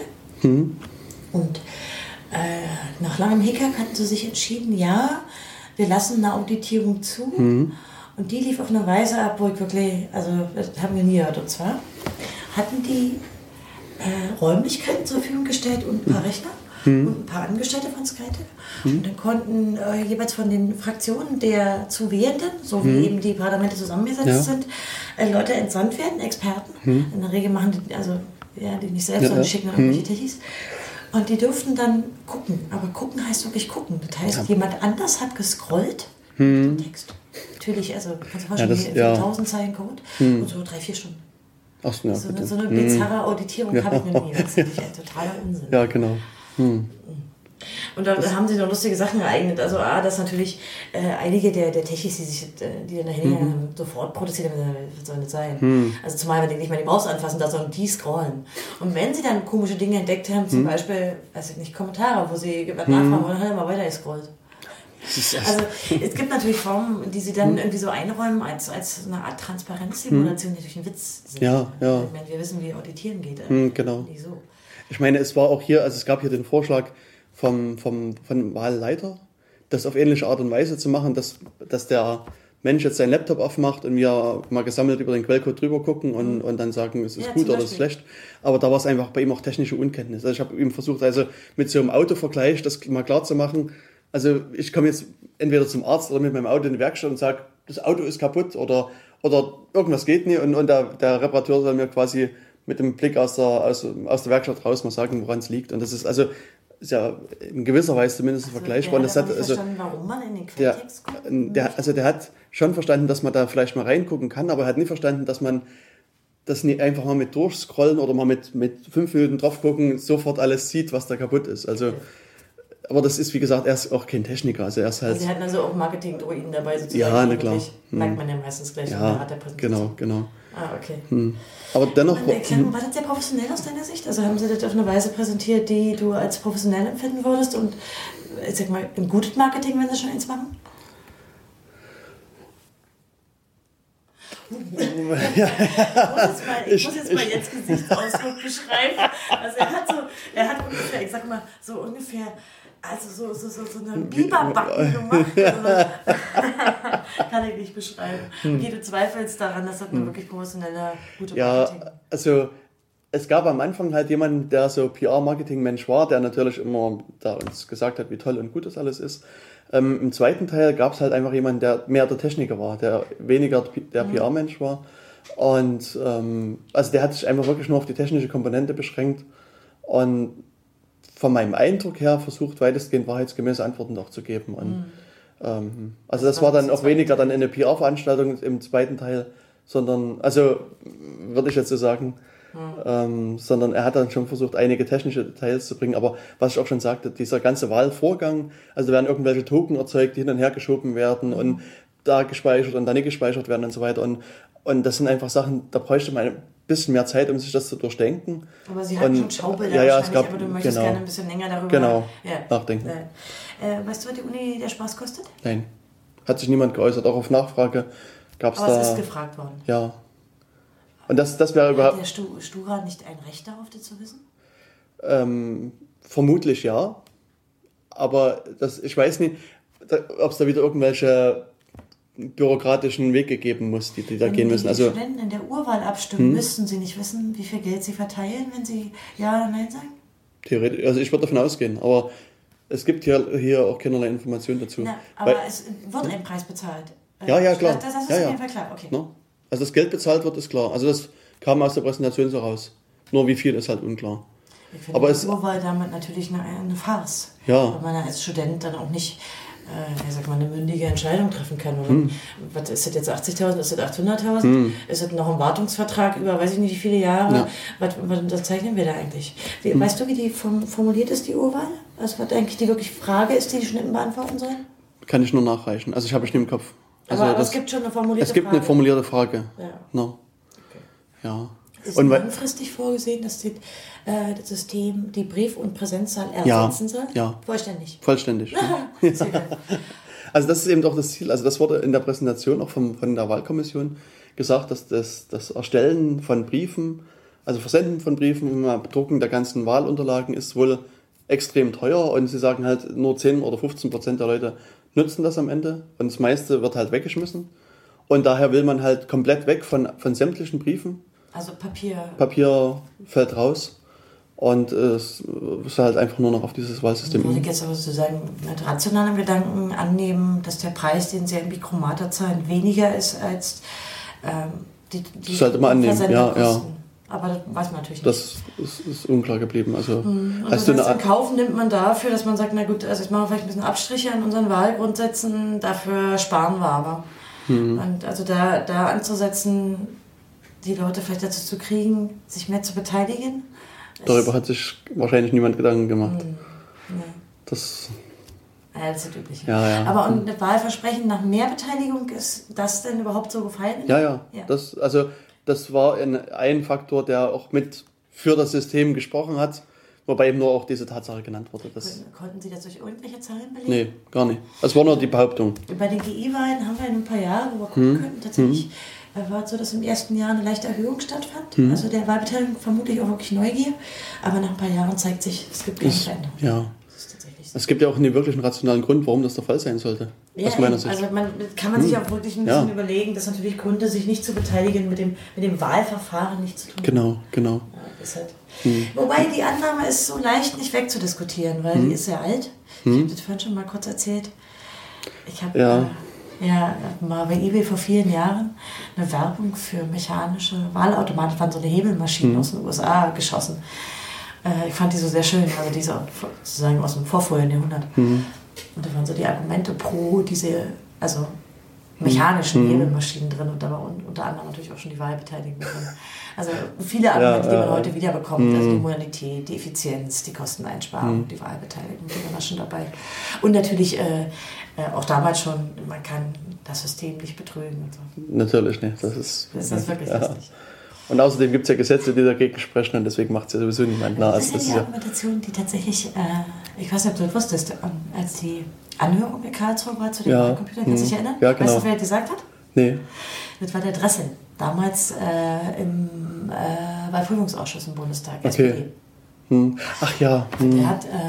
Und nach langem Hickhack hatten sie sich entschieden, wir lassen eine Auditierung zu. Und die lief auf eine Weise ab, wo ich wirklich, also das haben wir nie gehört. Und zwar hatten die Räumlichkeiten zur Verfügung gestellt und ein paar Rechner. Und ein paar Angestellte von Skytel. Und dann konnten jeweils von den Fraktionen der zu Wählenden, so wie eben die Parlamente zusammengesetzt sind, Leute entsandt werden, Experten. In der Regel machen die nicht selbst, sondern schicken dann irgendwelche Techis. Und die durften dann gucken. Aber gucken heißt wirklich gucken. Das heißt, jemand anders hat gescrollt den Text. Natürlich, also kannst du vorstellen, 1000 Zeilen Code und so 3-4 Stunden. Ach, ja, so eine bizarre Auditierung habe ich noch nie. Das ist natürlich ein totaler Unsinn. Ja, genau. Und da haben sie noch lustige Sachen ereignet. Also dass natürlich einige der Techis, die dann dahin haben, sofort protestiert haben, was soll das sein? Also zumal, wenn die nicht mal die Maus anfassen, da sollen die scrollen. Und wenn sie dann komische Dinge entdeckt haben, zum Beispiel, weiß ich nicht, Kommentare, wo sie was nachfragen wollen, dann hat er mal weiter gescrollt. Also es gibt natürlich Formen, die sie dann irgendwie so einräumen als eine Art Transparenzsimulation, die durch einen Witz sind. Ja. Ich meine, wir wissen, wie Auditieren geht. Genau. Nicht so. Ich meine, es war auch hier, also es gab hier den Vorschlag vom Wahlleiter, das auf ähnliche Art und Weise zu machen, dass der Mensch jetzt seinen Laptop aufmacht und wir mal gesammelt über den Quellcode drüber gucken und dann sagen, es ist gut oder es ist schlecht. Aber da war es einfach bei ihm auch technische Unkenntnis. Also ich habe ihm versucht, also mit so einem Autovergleich das mal klar zu machen. Also ich komme jetzt entweder zum Arzt oder mit meinem Auto in die Werkstatt und sage, das Auto ist kaputt oder irgendwas geht nicht und der Reparateur soll mir quasi mit dem Blick aus der Werkstatt raus mal sagen, woran es liegt. Und das ist ja in gewisser Weise zumindest vergleichbar. Der hat nicht verstanden, warum man in den Quelltext guckt? Der hat schon verstanden, dass man da vielleicht mal reingucken kann, aber er hat nie verstanden, dass man das nicht einfach mal mit durchscrollen oder mal mit 5 Minuten drauf gucken sofort alles sieht, was da kaputt ist. Also, aber das ist, wie gesagt, er ist auch kein Techniker. Also er ist halt. Sie hatten also auch Marketing-Droiden dabei sozusagen. Ja, na klar. Merkt man ja meistens gleich in der Art der Präsentation. Genau. Ah, okay. Aber dennoch. War das sehr professionell aus deiner Sicht? Also haben Sie das auf eine Weise präsentiert, die du als professionell empfinden würdest und ich sag mal, ein gutes Marketing, wenn Sie schon eins machen? Ich muss jetzt mal jetzt Gesichtsausdruck beschreiben. Also er hat ungefähr, ich sag mal, so ungefähr, also so eine Biberbacken gemacht. Kann ich nicht beschreiben. Okay, du zweifelst daran, dass das ein wirklich professioneller, guter Marketing. Ja, also es gab am Anfang halt jemanden, der so PR-Marketing-Mensch war, der natürlich immer da uns gesagt hat, wie toll und gut das alles ist. Im zweiten Teil gab es halt einfach jemanden, der mehr der Techniker war, der weniger der PR-Mensch war. Und also der hat sich einfach wirklich nur auf die technische Komponente beschränkt und von meinem Eindruck her versucht, weitestgehend wahrheitsgemäße Antworten auch zu geben. Und, also das war dann auch weniger dann eine PR-Veranstaltung im zweiten Teil, sondern, also würde ich jetzt so sagen, sondern er hat dann schon versucht, einige technische Details zu bringen. Aber was ich auch schon sagte, dieser ganze Wahlvorgang, also da werden irgendwelche Token erzeugt, die hin und her geschoben werden und da gespeichert und da nicht gespeichert werden und so weiter. Und das sind einfach Sachen, da bräuchte man ein bisschen mehr Zeit, um sich das zu durchdenken. Aber Sie hatten schon Schaubilder wahrscheinlich, aber du möchtest gerne ein bisschen länger darüber nachdenken. Weißt du, was die Uni der Spaß kostet? Nein, hat sich niemand geäußert. Auch auf Nachfrage gab es da... Aber es ist gefragt worden. Ja. Und das wäre überhaupt... Hat der Stura nicht ein Recht darauf, das zu wissen? Vermutlich ja. Aber ich weiß nicht, ob es da wieder irgendwelche bürokratischen Wege geben muss, die da gehen müssen. Also, wenn die Studenten in der Urwahl abstimmen, müssten sie nicht wissen, wie viel Geld sie verteilen, wenn sie Ja oder Nein sagen? Theoretisch, also ich würde davon ausgehen, aber es gibt hier auch keinerlei Informationen dazu. Aber es wird ein Preis bezahlt. Ja, klar. Das ist auf jeden Fall klar, okay. No? Also das Geld bezahlt wird, ist klar. Also das kam aus der Präsentation so raus. Nur wie viel ist halt unklar. Ich finde die Urwahl damit natürlich eine Farce. Ja. Weil man als Student dann auch nicht eine mündige Entscheidung treffen kann. Oder was ist das jetzt, 80.000, ist das 800.000? Ist das noch ein Wartungsvertrag über weiß ich nicht wie viele Jahre? Ja. Was zeichnen wir da eigentlich? Weißt du, wie die formuliert ist, die Urwahl? Also was eigentlich die wirklich Frage ist, die die Studenten beantworten sollen? Kann ich nur nachreichen. Also ich habe es nicht im Kopf. Also aber es gibt schon eine formulierte Frage. Es gibt eine formulierte Frage. Ja. No. Okay. Ja. Ist langfristig vorgesehen, dass das System die Brief- und Präsenzzahl ersetzen soll? Ja. Vollständig. Also das ist eben auch das Ziel. Also das wurde in der Präsentation auch von der Wahlkommission gesagt, dass das Erstellen von Briefen, also Versenden von Briefen und Bedrucken der ganzen Wahlunterlagen ist wohl extrem teuer und sie sagen halt, nur 10 oder 15% der Leute nutzen das am Ende und das meiste wird halt weggeschmissen. Und daher will man halt komplett weg von sämtlichen Briefen. Also Papier. Papier fällt raus und es ist halt einfach nur noch auf dieses Wahlsystem. Würde ich jetzt aber sozusagen mit rationalen Gedanken annehmen, dass der Preis, den Sie in Mikromata zahlen, weniger ist als die das sollte man annehmen, ja. Aber das weiß man natürlich nicht. Das ist unklar geblieben. Also, und das heißt, in Kauf nimmt man dafür, dass man sagt, na gut, also jetzt machen wir vielleicht ein bisschen Abstriche an unseren Wahlgrundsätzen, dafür sparen wir aber. Und also da anzusetzen, die Leute vielleicht dazu zu kriegen, sich mehr zu beteiligen. Darüber hat sich wahrscheinlich niemand Gedanken gemacht. Nee. Das ist das Übliche. Ja. Aber und das Wahlversprechen nach mehr Beteiligung, ist das denn überhaupt so gefallen? Ja. Das war ein Faktor, der auch mit für das System gesprochen hat, wobei eben nur auch diese Tatsache genannt wurde. Konnten Sie das durch irgendwelche Zahlen belegen? Nee, gar nicht. Es war nur die Behauptung. Bei den GI-Wahlen haben wir in ein paar Jahren, wo wir gucken könnten, tatsächlich war es so, dass im ersten Jahr eine leichte Erhöhung stattfand. Also der Wahlbeteiligung vermutlich auch wirklich Neugier. Aber nach ein paar Jahren zeigt sich, es gibt keine Veränderung. Ja. Das ist tatsächlich Es gibt ja auch einen wirklichen rationalen Grund, warum das der Fall sein sollte. Ja, aus meiner Sicht. Also kann man sich auch wirklich ein bisschen überlegen, dass natürlich Gründe, sich nicht zu beteiligen, mit dem Wahlverfahren nichts zu tun. Genau. Ja, ist halt. Wobei die Annahme ist so leicht nicht wegzudiskutieren, weil die ist sehr alt. Ich habe das vorhin schon mal kurz erzählt. Ich habe mal bei eBay vor vielen Jahren eine Werbung für mechanische Wahlautomaten, das waren so eine Hebelmaschinen aus den USA geschossen. Ich fand die so sehr schön, also diese sozusagen aus dem vorvorigen Jahrhundert. Und da waren so die Argumente pro diese, also mechanischen Hebelmaschinen drin und da war unter anderem natürlich auch schon die Wahlbeteiligung drin. Also viele Argumente, die man heute wieder bekommt, also die Modernität, die Effizienz, die Kosteneinsparung, die Wahlbeteiligung, die waren schon dabei. Und natürlich auch damals schon, man kann das System nicht betrügen. Und so. Natürlich nicht. Das ist wirklich lustig. Und außerdem gibt es ja Gesetze, die dagegen sprechen und deswegen macht es ja sowieso niemand nach. Das ist ja die Argumentation, die tatsächlich, ich weiß nicht, ob du das wusstest, als die Anhörung in Karlsruhe war zu dem Wahlcomputer, kannst du dich erinnern? Ja, genau. Weißt du, wer das gesagt hat? Nee. Das war der Dressel, damals im Wahlprüfungsausschuss im Bundestag, SPD. Ach ja. Der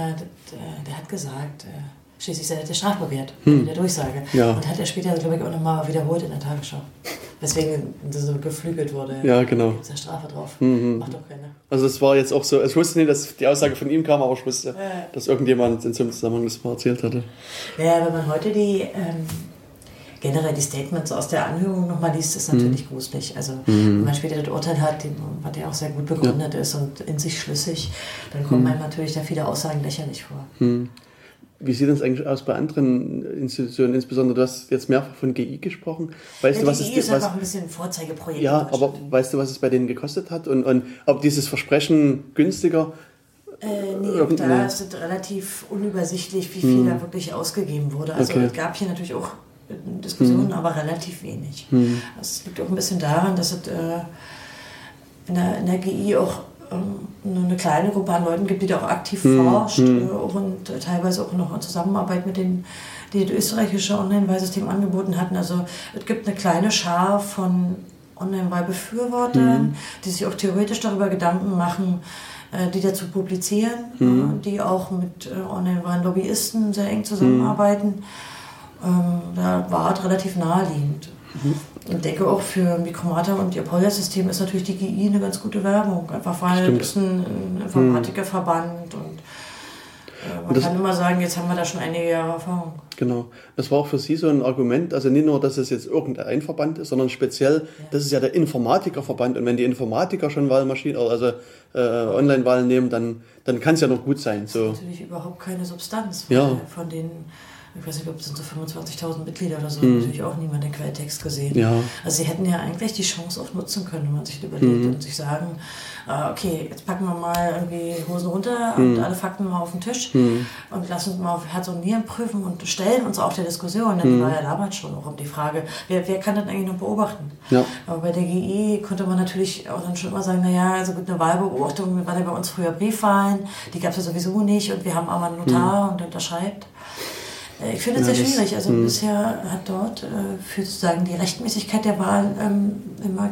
hat gesagt, schließlich sei der strafbewehrt in der Durchsage. Ja. Und hat er später, glaube ich, auch nochmal wiederholt in der Tagesschau. Weswegen das so geflügelt wurde. Ja, genau. Da ist ja Strafe drauf. Macht doch keiner. Also das war jetzt auch so, ich wusste nicht, dass die Aussage von ihm kam, aber ich wusste, dass irgendjemand in so einem Zusammenhang das mal erzählt hatte. Ja, wenn man heute generell die Statements aus der Anhörung nochmal liest, ist natürlich gruselig. Also wenn man später das Urteil hat, was ja auch sehr gut begründet ist und in sich schlüssig, dann kommen einem natürlich da viele Aussagen lächerlich vor. Wie sieht es eigentlich aus bei anderen Institutionen? Insbesondere, du hast jetzt mehrfach von GI gesprochen. Weißt du, was GI ist einfach ein bisschen ein Vorzeigeprojekt. Ja, aber weißt du, was es bei denen gekostet hat? Und ob dieses Versprechen günstiger... Nee, da ist es relativ unübersichtlich, wie viel da wirklich ausgegeben wurde. Also es gab hier natürlich auch Diskussionen, aber relativ wenig. Das liegt auch ein bisschen daran, dass es in der GI auch eine kleine Gruppe an Leuten gibt, die da auch aktiv forscht und teilweise auch noch in Zusammenarbeit mit denen, die das österreichische Online-Wahlsystem angeboten hatten. Also es gibt eine kleine Schar von Online-Wahlbefürwortern, die sich auch theoretisch darüber Gedanken machen, die dazu publizieren, die auch mit Online-Wahlen-Lobbyisten sehr eng zusammenarbeiten. Da war es relativ naheliegend. Ich denke auch für Micromata und ihr Polja-System ist natürlich die GI eine ganz gute Werbung. Einfach weil es ein Informatikerverband und man kann immer sagen, jetzt haben wir da schon einige Jahre Erfahrung. Genau. Das war auch für Sie so ein Argument, also nicht nur, dass es jetzt irgendein Verband ist, sondern speziell, das ist ja der Informatikerverband und wenn die Informatiker schon Wahlmaschinen, also Online-Wahlen nehmen, dann kann es ja noch gut sein. So. Das ist natürlich überhaupt keine Substanz, weil von den, ich weiß nicht, ob es sind so 25.000 Mitglieder oder so, hat natürlich auch niemand den Quelltext gesehen. Ja. Also sie hätten ja eigentlich die Chance auch nutzen können, wenn man sich überlegt und sich sagen, okay, jetzt packen wir mal irgendwie Hosen runter und alle Fakten mal auf den Tisch und lassen uns mal auf Herz und Nieren prüfen und stellen uns auch der Diskussion, denn die war ja damals schon auch um die Frage, wer kann das eigentlich noch beobachten? Ja. Aber bei der GI konnte man natürlich auch dann schon immer sagen, naja, also gut, eine Wahlbeobachtung war ja bei uns früher Briefwahlen, die gab es ja sowieso nicht und wir haben aber einen Notar und der unterschreibt. Ich finde es sehr schwierig. Also bisher hat dort für sozusagen die Rechtmäßigkeit der Wahl immer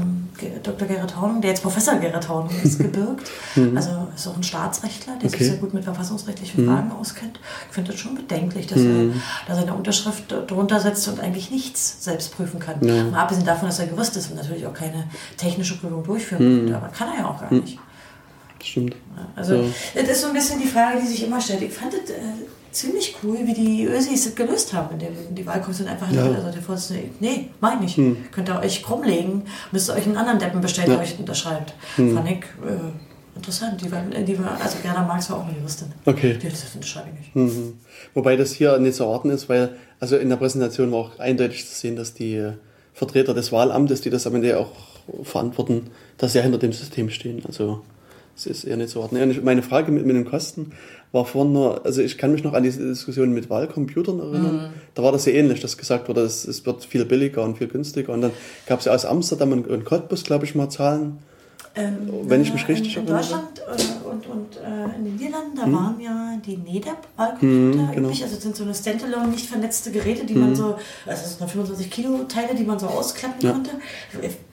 Dr. Gerrit Hornung, der jetzt Professor Gerrit Hornung ist, gebürgt. Also ist auch ein Staatsrechtler, der sich sehr gut mit verfassungsrechtlichen Fragen auskennt. Ich finde es schon bedenklich, dass er da seine Unterschrift drunter setzt und eigentlich nichts selbst prüfen kann. Mal abgesehen davon, dass er Jurist ist und natürlich auch keine technische Prüfung durchführen könnte, aber kann er ja auch gar nicht. Stimmt. Also das ist so ein bisschen die Frage, die sich immer stellt. Ich fand es ziemlich cool, wie die Ösis das gelöst haben, indem die Wahlkommission einfach also der Vorsitzende, nee, mach ich nicht. Könnt ihr euch krumm legen, müsst ihr euch einen anderen Deppen bestellen, der euch unterschreibt. Fand ich interessant. Also Gerda Marx war auch eine Juristin. Okay. Das unterschreibe ich nicht. Wobei das hier nicht zu erwarten ist, weil also in der Präsentation war auch eindeutig zu sehen, dass die Vertreter des Wahlamtes, die das am Ende auch verantworten, dass sie hinter dem System stehen. Also das ist eher nicht zu erwarten. Und meine Frage mit den Kosten war vorhin nur, also ich kann mich noch an diese Diskussion mit Wahlcomputern erinnern. Da war das ja ähnlich, dass gesagt wurde, es wird viel billiger und viel günstiger. Und dann gab es ja aus Amsterdam und Cottbus, glaube ich, mal Zahlen. Wenn ich mich richtig erinnere. In Deutschland und in den Niederlanden, da waren ja die NEDAP-Wahlcomputer üblich. Also das sind so eine Standalone, nicht vernetzte Geräte, die man so, also das sind 25 Kilo Teile, die man so ausklappen konnte.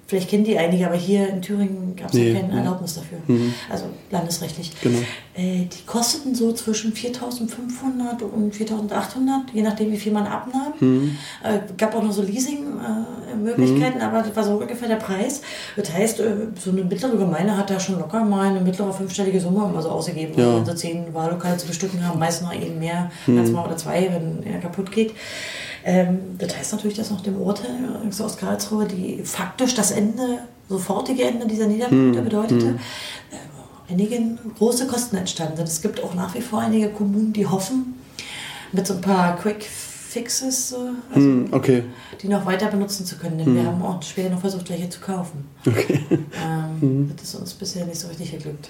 Vielleicht kennen die einige, aber hier in Thüringen gab es ja keine Erlaubnis dafür. Also landesrechtlich. Genau. Die kosteten so zwischen 4.500 und 4.800, je nachdem, wie viel man abnahm. Gab auch noch so Leasing-Möglichkeiten, aber das war so ungefähr der Preis. Das heißt, so eine mittlere Gemeinde hat da schon locker mal eine mittlere fünfstellige Summe immer so ausgegeben. Ja. Wenn sie 10 Wahllokale zu bestücken haben, meist noch eben mehr als mal oder 2, wenn er kaputt geht. Das heißt natürlich, dass nach dem Urteil aus Karlsruhe die faktisch das Ende, sofortige Ende dieser Niederpunkte bedeutete, einige große Kosten entstanden sind. Es gibt auch nach wie vor einige Kommunen, die hoffen, mit so ein paar Quick Fixes, die noch weiter benutzen zu können. Denn wir haben auch später noch versucht, welche zu kaufen. Okay. Das ist uns bisher nicht so richtig geglückt.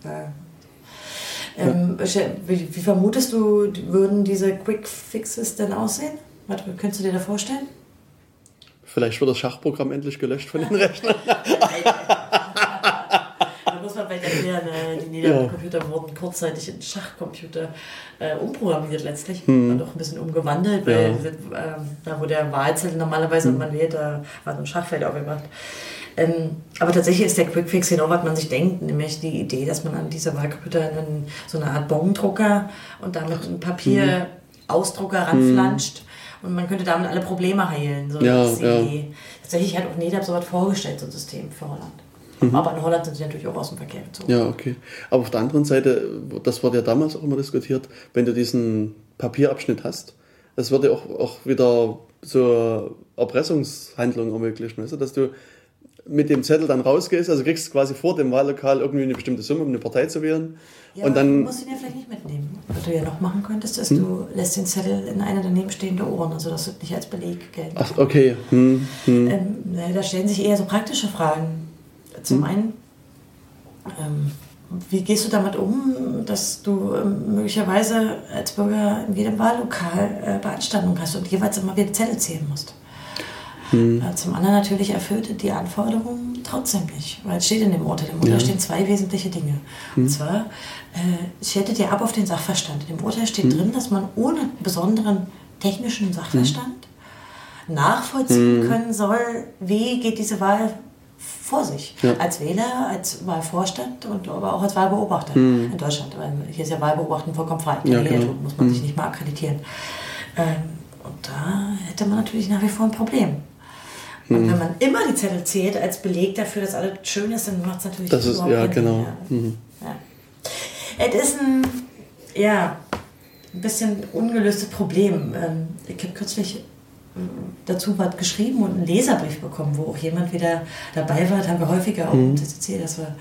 Wie vermutest du, würden diese Quick Fixes denn aussehen? Was könntest du dir da vorstellen? Vielleicht wird das Schachprogramm endlich gelöscht von den Rechnern. Da muss man vielleicht erklären, die Niedercomputer wurden kurzzeitig in Schachcomputer umprogrammiert letztlich und auch ein bisschen umgewandelt, weil da wo der Wahlzettel normalerweise man wählt, da war so ein Schachfeld aufgemacht. Aber tatsächlich ist der Quickfix genau, was man sich denkt, nämlich die Idee, dass man an diese Wahlcomputer so eine Art Bongdrucker und damit einen Papierausdrucker ranflanscht. Und man könnte damit alle Probleme heilen. So ist die Idee. Tatsächlich hat auch NEDAP so was vorgestellt, so ein System für Holland. Aber in Holland sind sie natürlich auch aus dem Verkehr gezogen. Ja, okay. Aber auf der anderen Seite, das wurde ja damals auch immer diskutiert, wenn du diesen Papierabschnitt hast, das würde auch wieder so Erpressungshandlungen ermöglichen, weißt du, dass du mit dem Zettel dann rausgehst, also kriegst quasi vor dem Wahllokal irgendwie eine bestimmte Summe, um eine Partei zu wählen. Ja, und dann du musst ihn ja vielleicht nicht mitnehmen. Was du ja noch machen könntest, ist, du lässt den Zettel in eine daneben stehende Urne, also das wird nicht als Beleg gelten. Ach, okay. Da stellen sich eher so praktische Fragen. Zum einen, wie gehst du damit um, dass du möglicherweise als Bürger in jedem Wahllokal Beanstandung hast und jeweils immer wieder Zettel zählen musst? Zum anderen natürlich erfüllt die Anforderungen trotzdem nicht, weil es steht in dem Urteil. Im Urteil stehen 2 wesentliche Dinge. Und zwar, es stellt dir ab auf den Sachverstand. Im Urteil steht drin, dass man ohne besonderen technischen Sachverstand nachvollziehen können soll, wie geht diese Wahl vor sich. Ja. Als Wähler, als Wahlvorstand und aber auch als Wahlbeobachter in Deutschland. Weil hier ist ja Wahlbeobachten vollkommen frei. Muss man sich nicht mal akkreditieren. Und da hätte man natürlich nach wie vor ein Problem. Und wenn man immer die Zettel zählt als Beleg dafür, dass alles schön ist, dann macht es natürlich das überhaupt keinen Sinn. Es ist ein bisschen ungelöstes Problem. Ich habe kürzlich dazu was geschrieben und einen Leserbrief bekommen, wo auch jemand wieder dabei war. Das haben wir häufiger auch im TCC, dass wir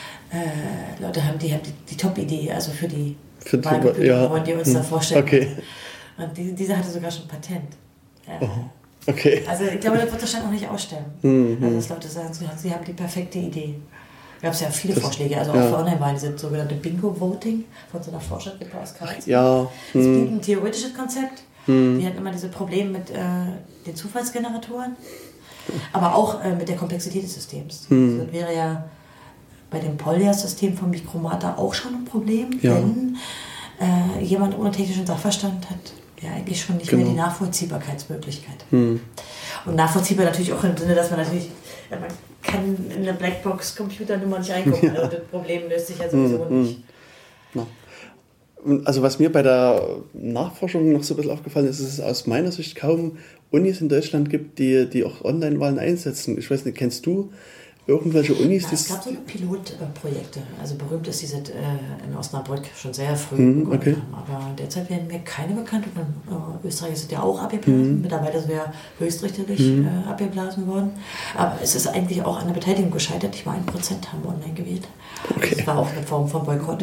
Leute haben, die Top-Idee, also für die Wahlcomputer, wollen die uns da vorstellen. Okay. Und diese hatte sogar schon Patent. Okay. Also ich glaube, das wird wahrscheinlich auch nicht aussterben. Also dass Leute sagen, sie haben die perfekte Idee. Da gab es ja viele Vorschläge, also auch für Online-Wahlen, diese sogenannte Bingo-Voting von so einer Forschergruppe aus Karlsruhe. Ja. Das ist ein theoretisches Konzept. Die hatten immer diese Probleme mit den Zufallsgeneratoren, aber auch mit der Komplexität des Systems. Das wäre ja bei dem Polya-System von Micromata auch schon ein Problem, wenn jemand ohne technischen Sachverstand hat ja eigentlich schon nicht mehr die Nachvollziehbarkeitsmöglichkeit. Und nachvollziehbar natürlich auch im Sinne, dass man natürlich, man kann in eine Blackbox-Computernummer nicht reingucken. Also das Problem löst sich ja sowieso nicht. No. Also was mir bei der Nachforschung noch so ein bisschen aufgefallen ist, ist, dass es aus meiner Sicht kaum Unis in Deutschland gibt, die auch Online-Wahlen einsetzen. Ich weiß nicht, kennst du irgendwelche Unis? Es gab so Pilotprojekte. Also berühmt ist diese in Osnabrück schon sehr früh begonnen haben. Aber derzeit werden mir keine bekannt. Und Österreich sind ja auch abgeblasen. Mittlerweile ist ja höchstrichterlich abgeblasen worden. Aber es ist eigentlich auch an der Beteiligung gescheitert. Nicht mal 1% haben online gewählt. Okay. Das war auch eine Form von Boykott.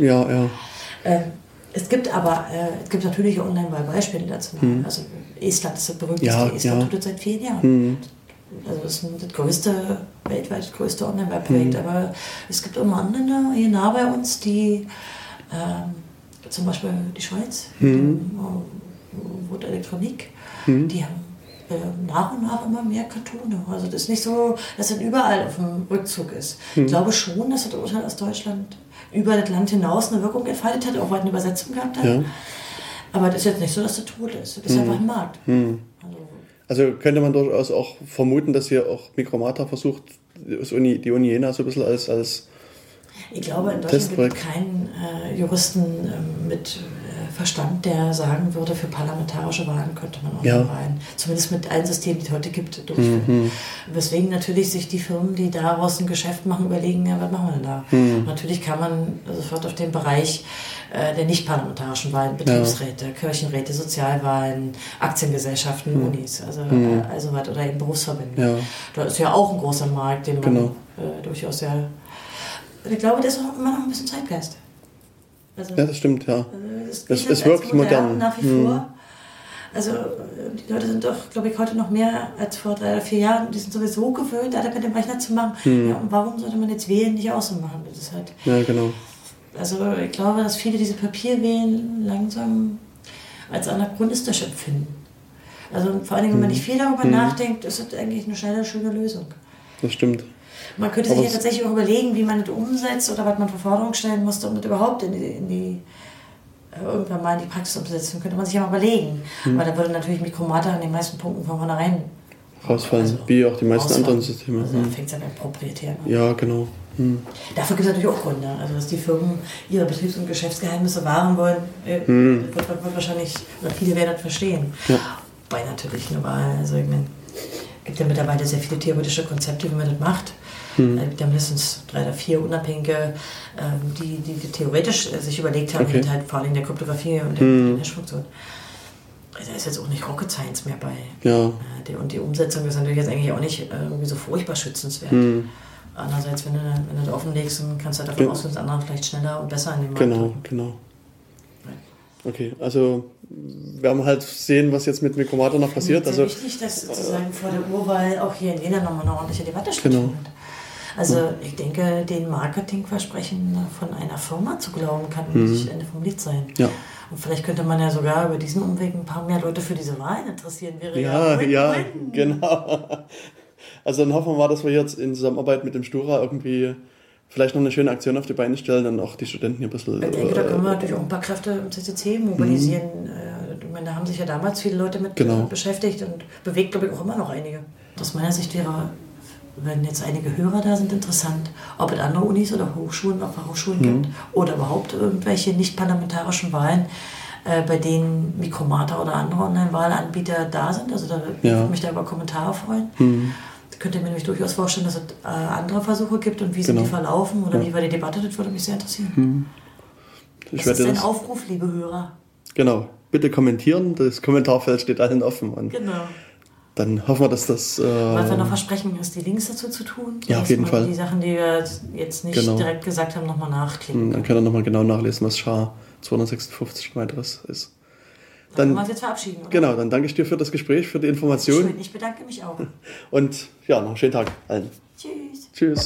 Es gibt natürlich Online-Wahlbeispiele dazu. Also Estland ist das berühmteste. Estland tut das seit 4 Jahren. Also das ist das weltweit größte Online-Wahlprojekt. Aber es gibt auch noch andere Länder hier nah bei uns, die zum Beispiel die Schweiz, Vote Elektronik, die haben nach und nach immer mehr Kantone. Also das ist nicht so, dass das überall auf dem Rückzug ist. Ich glaube schon, dass das Urteil aus Deutschland über das Land hinaus eine Wirkung entfaltet hat, auch weil eine Übersetzung gehabt hat. Ja. Aber das ist jetzt nicht so, dass das tot ist. Das ist einfach ein Markt. Also könnte man durchaus auch vermuten, dass hier auch Micromata versucht, die Uni Jena so ein bisschen als ich glaube, in Deutschland gibt es keinen Juristen mit Verstand, der sagen würde, für parlamentarische Wahlen könnte man Online-Wahlen, zumindest mit allen Systemen, die es heute gibt, durchführen. Weswegen natürlich sich die Firmen, die daraus ein Geschäft machen, überlegen, ja, was machen wir denn da? Natürlich kann man sofort auf den Bereich der nicht-parlamentarischen Wahlen, Betriebsräte, Kirchenräte, Sozialwahlen, Aktiengesellschaften, Unis, also was, oder eben Berufsverbände. Ja. Da ist ja auch ein großer Markt, den man durchaus ja... Ich glaube, das ist auch immer noch ein bisschen Zeitgeist. Also, ja, das stimmt, ja. Es ist wirklich modern. Nach wie vor. Also die Leute sind doch, glaube ich, heute noch mehr als vor 3 oder 4 Jahren. Die sind sowieso gewöhnt, alles mit dem Rechner zu machen. Ja, und warum sollte man jetzt Wählen nicht außen machen? Das ist halt, ja, genau. Also ich glaube, dass viele diese Papierwählen langsam als anachronistisch empfinden. Also vor allem, wenn man nicht viel darüber nachdenkt, ist das eigentlich eine schnelle, schöne Lösung. Das stimmt. Man könnte sich ja tatsächlich auch überlegen, wie man das umsetzt oder was man für Forderungen stellen musste, um das überhaupt irgendwann mal in die Praxis umzusetzen. Könnte man sich ja mal überlegen. Aber da würde natürlich Micromata an den meisten Punkten von vornherein rausfallen, wie auch die meisten anderen Systeme. Also fängt es ja beim Proprietären an. Ja, genau. Dafür gibt es natürlich auch Gründe. Also dass die Firmen ihre Betriebs- und Geschäftsgeheimnisse wahren wollen, wird wahrscheinlich, oder viele werden das verstehen. Ja. Wobei natürlich eine Wahl, also ich meine, es gibt ja mittlerweile sehr viele theoretische Konzepte, wie man das macht. Es gibt ja mindestens 3 oder 4 Unabhängige, die theoretisch sich überlegt haben, mit halt vor allem der Kryptographie und der Hash-Funktion. Da ist jetzt auch nicht Rocket Science mehr bei. Ja. Und die Umsetzung ist natürlich jetzt eigentlich auch nicht irgendwie so furchtbar schützenswert. Andererseits, wenn du das offenlegst, dann kannst du halt davon ausgehen, dass andere vielleicht schneller und besser in dem Markt haben. Genau. Okay, also wir haben halt sehen, was jetzt mit Micromata noch passiert. Es ist wichtig, dass sozusagen vor der Urwahl auch hier in Jena nochmal eine ordentliche Debatte stattfindet. Also ich denke, den Marketingversprechen von einer Firma zu glauben, kann nicht Ende vom Lied sein. Ja. Und vielleicht könnte man ja sogar über diesen Umweg ein paar mehr Leute für diese Wahlen interessieren. Ja, genau. Also dann hoffen wir mal, dass wir jetzt in Zusammenarbeit mit dem Stura irgendwie vielleicht noch eine schöne Aktion auf die Beine stellen, dann auch die Studenten hier ein bisschen... Ich denke, da können wir natürlich auch ein paar Kräfte im CCC mobilisieren. Ich meine, da haben sich ja damals viele Leute mit beschäftigt und bewegt, glaube ich, auch immer noch einige. Aus meiner Sicht wäre, wenn jetzt einige Hörer da sind, interessant, ob es andere Unis oder Hochschulen, auch Fachhochschulen gibt oder überhaupt irgendwelche nicht-parlamentarischen Wahlen, bei denen Micromata oder andere Online-Wahlanbieter da sind. Also da würde ich mich da über Kommentare freuen. Könnte mir nämlich durchaus vorstellen, dass es andere Versuche gibt und wie sind die verlaufen oder wie war die Debatte, das würde mich sehr interessieren. Das ist ein Aufruf, liebe Hörer. Genau, bitte kommentieren, das Kommentarfeld steht allen offen. Und dann hoffen wir, dass das... Was wir noch versprechen, ist die Links dazu zu tun. Ja, auf jeden Fall. Die Sachen, die wir jetzt nicht direkt gesagt haben, nochmal nachklicken. Dann könnt ihr nochmal genau nachlesen, was SHA 256 weiteres ist. Dann können wir uns jetzt verabschieden, oder? Genau, dann danke ich dir für das Gespräch, für die Information. Schön, ich bedanke mich auch. Und ja, noch einen schönen Tag allen. Tschüss.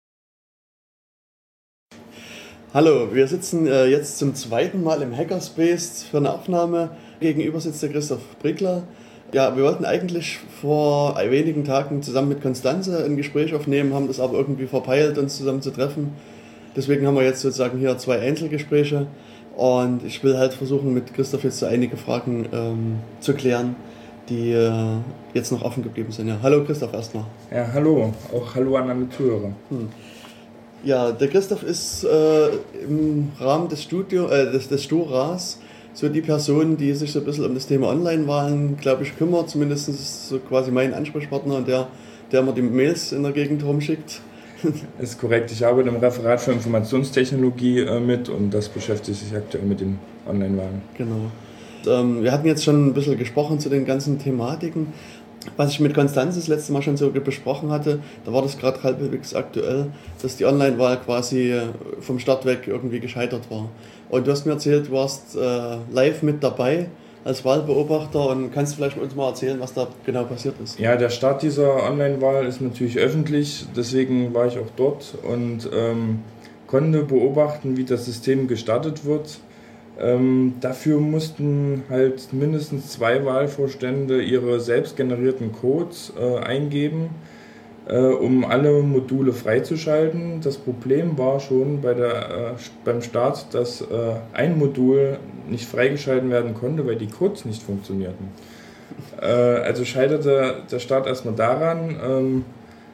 Hallo, wir sitzen jetzt zum 2. Mal im Hackerspace für eine Aufnahme. Gegenüber sitzt der Christoph Brickler. Ja, wir wollten eigentlich vor wenigen Tagen zusammen mit Konstanze ein Gespräch aufnehmen, haben das aber irgendwie verpeilt, uns zusammen zu treffen. Deswegen haben wir jetzt sozusagen hier 2 Einzelgespräche. Und ich will halt versuchen, mit Christoph jetzt so einige Fragen zu klären, die jetzt noch offen geblieben sind. Ja, hallo Christoph erstmal. Ja, hallo. Auch hallo an alle Zuhörer. Ja, der Christoph ist im Rahmen des Sturas so die Person, die sich so ein bisschen um das Thema Online-Wahlen, glaube ich, kümmert. Zumindest ist so quasi mein Ansprechpartner und der immer die Mails in der Gegend rumschickt. Ist korrekt. Ich arbeite im Referat für Informationstechnologie mit und das beschäftigt sich aktuell mit den Online-Wahlen. Genau. Wir hatten jetzt schon ein bisschen gesprochen zu den ganzen Thematiken. Was ich mit Konstanze das letzte Mal schon so besprochen hatte, da war das gerade halbwegs aktuell, dass die Online-Wahl quasi vom Start weg irgendwie gescheitert war. Und du hast mir erzählt, du warst live mit dabei als Wahlbeobachter und kannst du vielleicht uns mal erzählen, was da genau passiert ist? Ja, der Start dieser Online-Wahl ist natürlich öffentlich, deswegen war ich auch dort und konnte beobachten, wie das System gestartet wird. Dafür mussten halt mindestens 2 Wahlvorstände ihre selbst generierten Codes eingeben, um alle Module freizuschalten. Das Problem war schon beim Start, dass ein Modul nicht freigeschalten werden konnte, weil die Codes nicht funktionierten. Also scheiterte der Start erstmal daran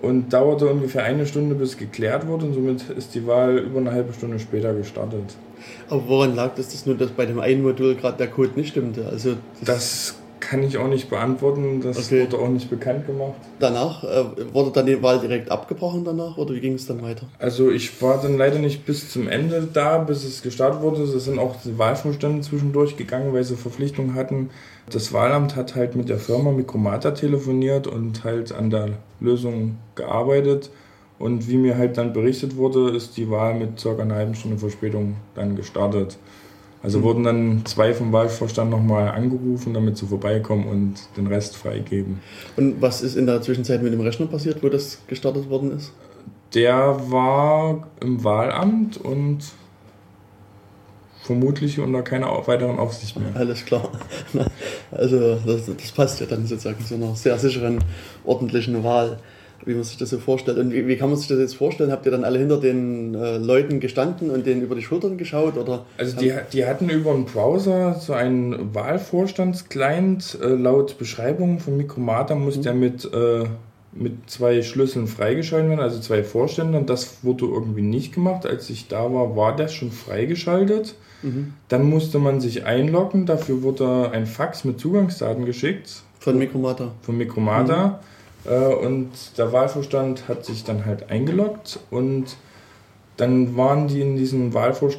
und dauerte ungefähr 1 Stunde, bis geklärt wurde und somit ist die Wahl über eine halbe Stunde später gestartet. Aber woran lag das nun, dass bei dem einen Modul gerade der Code nicht stimmte? Also das kann ich auch nicht beantworten, das wurde auch nicht bekannt gemacht. Danach wurde dann die Wahl direkt abgebrochen danach oder wie ging es dann weiter? Also ich war dann leider nicht bis zum Ende da, bis es gestartet wurde. Es sind auch die Wahlvorstände zwischendurch gegangen, weil sie Verpflichtungen hatten. Das Wahlamt hat halt mit der Firma Micromata telefoniert und halt an der Lösung gearbeitet. Und wie mir halt dann berichtet wurde, ist die Wahl mit ca. einer halben Stunde Verspätung dann gestartet. Also wurden dann 2 vom Wahlvorstand nochmal angerufen, damit sie vorbeikommen und den Rest freigeben. Und was ist in der Zwischenzeit mit dem Rechner passiert, wo das gestartet worden ist? Der war im Wahlamt und vermutlich unter keiner weiteren Aufsicht mehr. Alles klar. Also das passt ja dann sozusagen zu einer sehr sicheren, ordentlichen Wahl, wie man sich das so vorstellt. Und wie kann man sich das jetzt vorstellen? Habt ihr dann alle hinter den Leuten gestanden und denen über die Schultern geschaut? Oder also die hatten über einen Browser so einen Wahlvorstandsclient. Laut Beschreibung von Micromata musste er mit 2 Schlüsseln freigeschaltet werden, also 2 Vorstände. Und das wurde irgendwie nicht gemacht. Als ich da war, war das schon freigeschaltet. Dann musste man sich einloggen. Dafür wurde ein Fax mit Zugangsdaten geschickt. Von Micromata? Von Micromata. Und der Wahlvorstand hat sich dann halt eingeloggt und dann waren die in diesem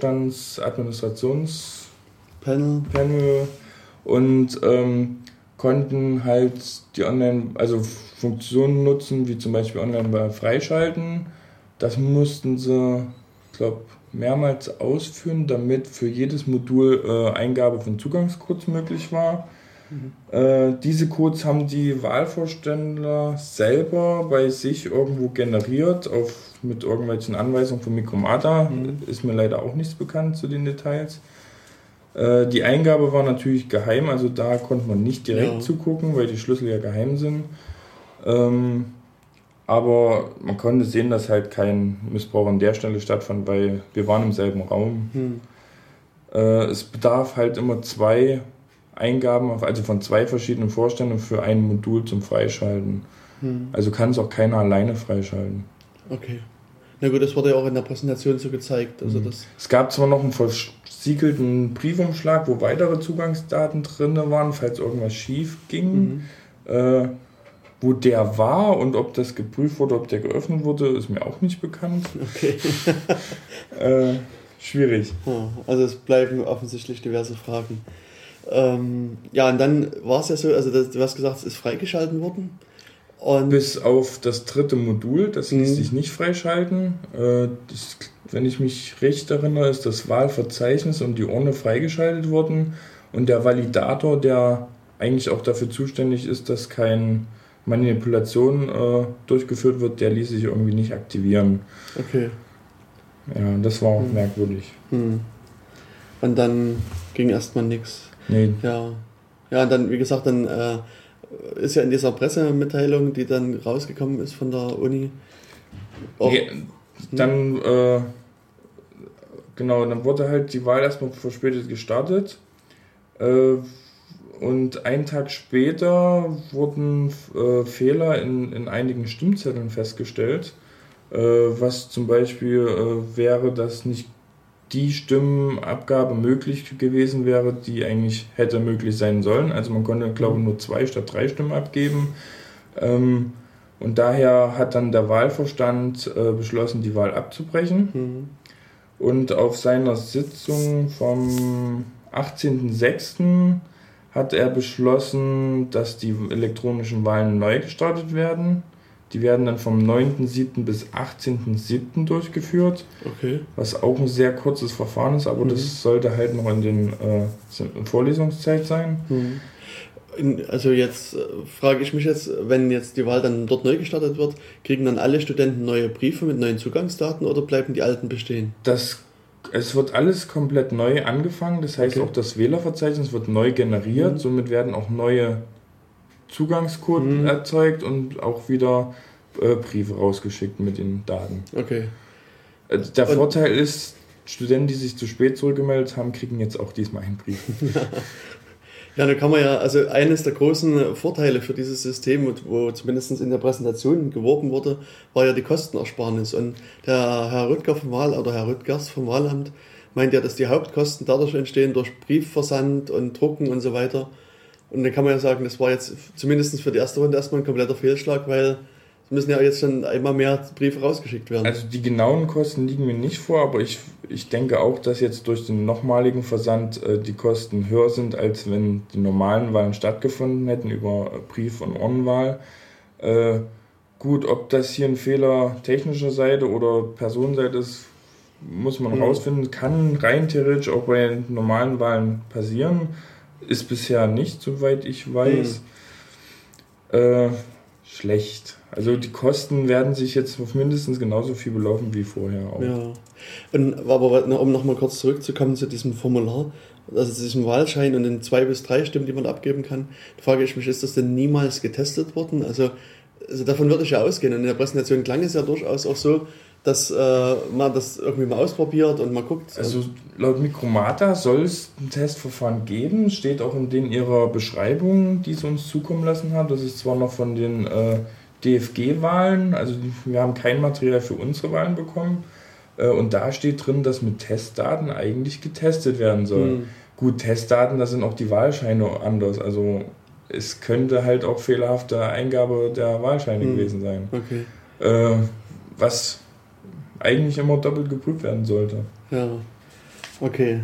Wahlvorstandsadministrationspanel und konnten halt die Funktionen nutzen, wie zum Beispiel Online-Wahl freischalten. Das mussten sie, ich glaube, mehrmals ausführen, damit für jedes Modul Eingabe von Zugangscodes möglich war. Diese Codes haben die Wahlvorstände selber bei sich irgendwo generiert, mit irgendwelchen Anweisungen von Micromata. Ist mir leider auch nichts bekannt zu den Details. Die Eingabe war natürlich geheim, also da konnte man nicht direkt zugucken, weil die Schlüssel ja geheim sind. Aber man konnte sehen, dass halt kein Missbrauch an der Stelle stattfand, weil wir waren im selben Raum. Es bedarf halt immer 2 Eingaben, also von 2 verschiedenen Vorständen für ein Modul zum Freischalten. Also kann es auch keiner alleine freischalten. Okay. Na gut, das wurde ja auch in der Präsentation so gezeigt. Also es gab zwar noch einen versiegelten Briefumschlag, wo weitere Zugangsdaten drin waren, falls irgendwas schief ging. Wo der war und ob das geprüft wurde, ob der geöffnet wurde, ist mir auch nicht bekannt. Okay. Schwierig. Also es bleiben offensichtlich diverse Fragen. Und dann war es ja so, also du hast gesagt, es ist freigeschalten worden. Und bis auf das 3. Modul, das ließ sich nicht freischalten. Wenn ich mich recht erinnere, ist das Wahlverzeichnis und die Urne freigeschaltet worden. Und der Validator, der eigentlich auch dafür zuständig ist, dass keine Manipulation durchgeführt wird, der ließ sich irgendwie nicht aktivieren. Okay. Ja, das war auch merkwürdig. Und dann ging erstmal nichts. Nee. Ja, und dann, wie gesagt, dann ist ja in dieser Pressemitteilung, die dann rausgekommen ist von der Uni. Dann wurde halt die Wahl erstmal verspätet gestartet. Und einen Tag später wurden Fehler in einigen Stimmzetteln festgestellt. Was zum Beispiel wäre, dass nicht die Stimmenabgabe möglich gewesen wäre, die eigentlich hätte möglich sein sollen. Also man konnte, glaube ich, nur 2 statt 3 Stimmen abgeben. Und daher hat dann der Wahlvorstand beschlossen, die Wahl abzubrechen. Und auf seiner Sitzung vom 18.06. hat er beschlossen, dass die elektronischen Wahlen neu gestartet werden. Die werden dann vom 9.07. bis 18.07. durchgeführt, was auch ein sehr kurzes Verfahren ist, aber das sollte halt noch in den Vorlesungszeit sein. Also jetzt frage ich mich wenn jetzt die Wahl dann dort neu gestartet wird, kriegen dann alle Studenten neue Briefe mit neuen Zugangsdaten oder bleiben die alten bestehen? Es wird alles komplett neu angefangen, das heißt auch das Wählerverzeichnis wird neu generiert, somit werden auch neue Zugangscode erzeugt und auch wieder Briefe rausgeschickt mit den Daten. Okay. Der Vorteil ist, Studenten, die sich zu spät zurückgemeldet haben, kriegen jetzt auch diesmal einen Brief. Ja, da kann man ja, also eines der großen Vorteile für dieses System, wo zumindest in der Präsentation geworben wurde, war ja die Kostenersparnis. Und der Herr Rüttgers vom Wahlamt meint ja, dass die Hauptkosten dadurch entstehen durch Briefversand und Drucken und so weiter. Und dann kann man ja sagen, das war jetzt zumindest für die erste Runde erstmal ein kompletter Fehlschlag, weil es müssen ja jetzt schon einmal mehr Briefe rausgeschickt werden. Also die genauen Kosten liegen mir nicht vor, aber ich denke auch, dass jetzt durch den nochmaligen Versand die Kosten höher sind, als wenn die normalen Wahlen stattgefunden hätten über Brief- und Urnenwahl. Gut, ob das hier ein Fehler technischer Seite oder Personenseite ist, muss man rausfinden. Kann rein theoretisch auch bei normalen Wahlen passieren. Ist bisher nicht, soweit ich weiß. Schlecht. Also die Kosten werden sich jetzt auf mindestens genauso viel belaufen wie vorher auch. Ja. Und, aber um nochmal kurz zurückzukommen zu diesem Formular, also zu diesem Wahlschein und den 2 bis 3 Stimmen, die man abgeben kann, da frage ich mich, ist das denn niemals getestet worden? Also davon würde ich ja ausgehen. Und in der Präsentation klang es ja durchaus auch so, dass man das irgendwie mal ausprobiert und mal guckt. Also laut Micromata soll es ein Testverfahren geben, steht auch in ihrer Beschreibung, die sie uns zukommen lassen hat. Das ist zwar noch von den DFG-Wahlen, also wir haben kein Material für unsere Wahlen bekommen. Und da steht drin, dass mit Testdaten eigentlich getestet werden soll. Gut, Testdaten, da sind auch die Wahlscheine anders. Also es könnte halt auch fehlerhafte Eingabe der Wahlscheine gewesen sein. Okay. Was eigentlich immer doppelt geprüft werden sollte. Ja, okay.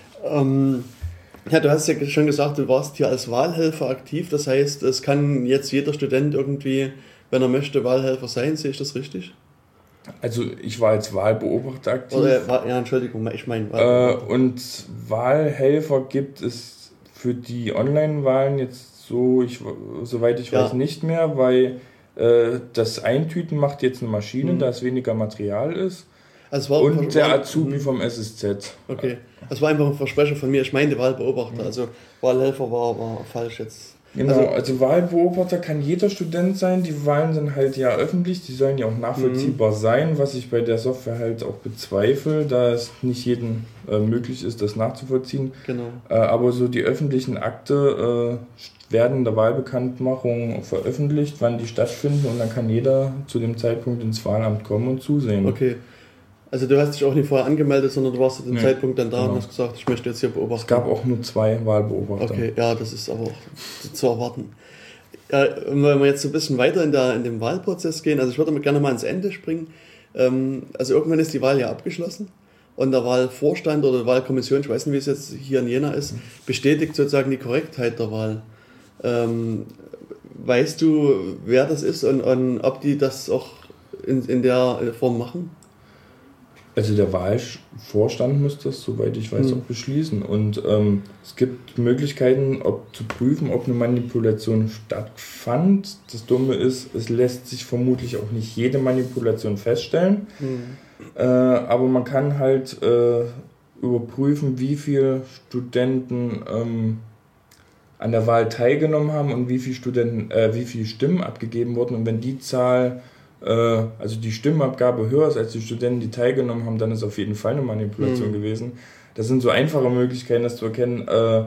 Ja, du hast ja schon gesagt, du warst hier als Wahlhelfer aktiv. Das heißt, es kann jetzt jeder Student irgendwie, wenn er möchte, Wahlhelfer sein. Sehe ich das richtig? Also ich war als Wahlbeobachter aktiv. Ja, Entschuldigung, ich meine Wahlbeobachter. Und Wahlhelfer gibt es für die Online-Wahlen jetzt so, soweit ich weiß, nicht mehr, weil das Eintüten macht jetzt eine Maschine, da es weniger Material ist. Also und der Azubi vom SSZ. Okay, das war einfach ein Versprecher von mir. Ich meinte Wahlbeobachter, also Wahlhelfer war falsch jetzt. Genau, also Wahlbeobachter kann jeder Student sein. Die Wahlen sind halt ja öffentlich, die sollen ja auch nachvollziehbar sein, was ich bei der Software halt auch bezweifle, da es nicht jedem möglich ist, das nachzuvollziehen. Genau. Aber so die öffentlichen Akte werden in der Wahlbekanntmachung veröffentlicht, wann die stattfinden, und dann kann jeder zu dem Zeitpunkt ins Wahlamt kommen und zusehen. Okay. Also du hast dich auch nicht vorher angemeldet, sondern du warst zu dem Zeitpunkt dann da und hast gesagt, ich möchte jetzt hier beobachten. Es gab auch nur 2 Wahlbeobachter. Okay, ja, das ist aber auch zu erwarten. Und wenn wir jetzt so ein bisschen weiter in dem Wahlprozess gehen, also ich würde gerne mal ans Ende springen. Also irgendwann ist die Wahl ja abgeschlossen und der Wahlvorstand oder Wahlkommission, ich weiß nicht, wie es jetzt hier in Jena ist, bestätigt sozusagen die Korrektheit der Wahl. Weißt du, wer das ist und ob die das auch in der Form machen? Also der Wahlvorstand muss das, soweit ich weiß, auch beschließen. Und es gibt Möglichkeiten, zu prüfen, ob eine Manipulation stattfand. Das Dumme ist, es lässt sich vermutlich auch nicht jede Manipulation feststellen. Aber man kann halt überprüfen, wie viele Studenten an der Wahl teilgenommen haben und wie viele Stimmen abgegeben wurden. Und wenn die Zahl, also die Stimmenabgabe höher ist als die Studenten, die teilgenommen haben, dann ist auf jeden Fall eine Manipulation gewesen. Das sind so einfache Möglichkeiten, das zu erkennen.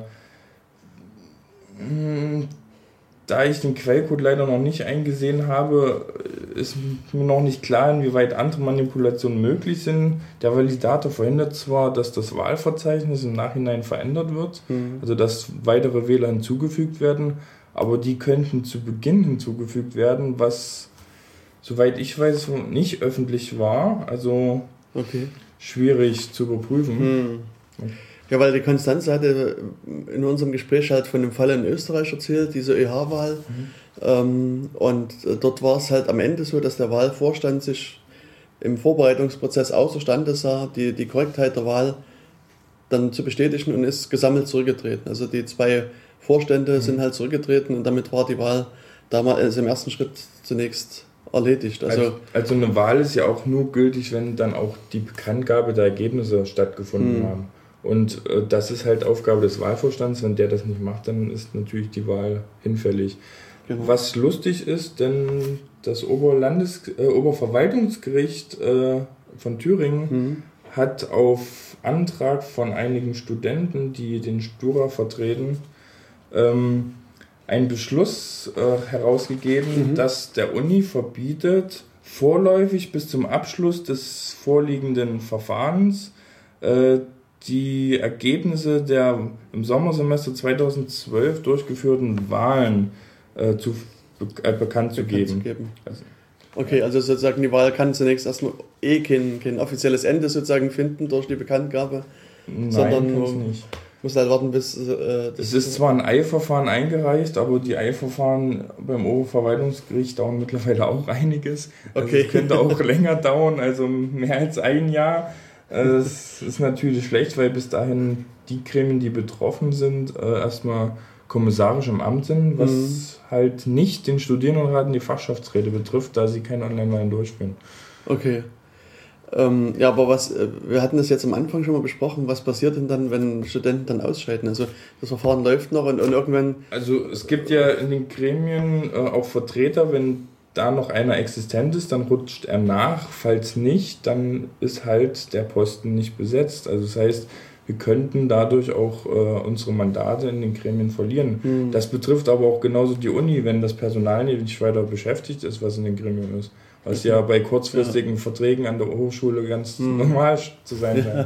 Da ich den Quellcode leider noch nicht eingesehen habe, ist mir noch nicht klar, inwieweit andere Manipulationen möglich sind. Der Validator verhindert zwar, dass das Wahlverzeichnis im Nachhinein verändert wird, also dass weitere Wähler hinzugefügt werden, aber die könnten zu Beginn hinzugefügt werden, was, soweit ich weiß, nicht öffentlich war, also schwierig zu überprüfen. Ja, weil die Konstanze hatte in unserem Gespräch halt von dem Fall in Österreich erzählt, diese ÖH-Wahl. Und dort war es halt am Ende so, dass der Wahlvorstand sich im Vorbereitungsprozess außerstande sah, die Korrektheit der Wahl dann zu bestätigen, und ist gesammelt zurückgetreten. Also die 2 Vorstände sind halt zurückgetreten und damit war die Wahl damals im ersten Schritt zunächst erledigt. Also eine Wahl ist ja auch nur gültig, wenn dann auch die Bekanntgabe der Ergebnisse stattgefunden haben. Und das ist halt Aufgabe des Wahlvorstands. Wenn der das nicht macht, dann ist natürlich die Wahl hinfällig. Genau. Was lustig ist, denn das Oberverwaltungsgericht von Thüringen hat auf Antrag von einigen Studenten, die den Stura vertreten, einen Beschluss herausgegeben, dass der Uni verbietet, vorläufig bis zum Abschluss des vorliegenden Verfahrens die Ergebnisse der im Sommersemester 2012 durchgeführten Wahlen bekannt zu geben. Also, okay, also sozusagen die Wahl kann zunächst erstmal kein offizielles Ende sozusagen finden durch die Bekanntgabe, sondern muss halt warten, bis... es ist zwar ein Eilverfahren eingereicht, aber die Eilverfahren beim Oberverwaltungsgericht dauern mittlerweile auch einiges. Also es könnte auch länger dauern, also mehr als ein Jahr. Das ist natürlich schlecht, weil bis dahin die Gremien, die betroffen sind, erstmal kommissarisch im Amt sind, was halt nicht den Studierendenrat und die Fachschaftsräte betrifft, da sie keine Online-Wahlen durchführen. Okay. Ja, aber wir hatten das jetzt am Anfang schon mal besprochen, was passiert denn dann, wenn Studenten dann ausscheiden? Also das Verfahren läuft noch und irgendwann... Also es gibt ja in den Gremien auch Vertreter, wenn da noch einer existent ist, dann rutscht er nach. Falls nicht, dann ist halt der Posten nicht besetzt. Also das heißt, wir könnten dadurch auch unsere Mandate in den Gremien verlieren. Das betrifft aber auch genauso die Uni, wenn das Personal nicht weiter beschäftigt ist, was in den Gremien ist. Was ja bei kurzfristigen Verträgen an der Hochschule ganz normal zu sein scheint.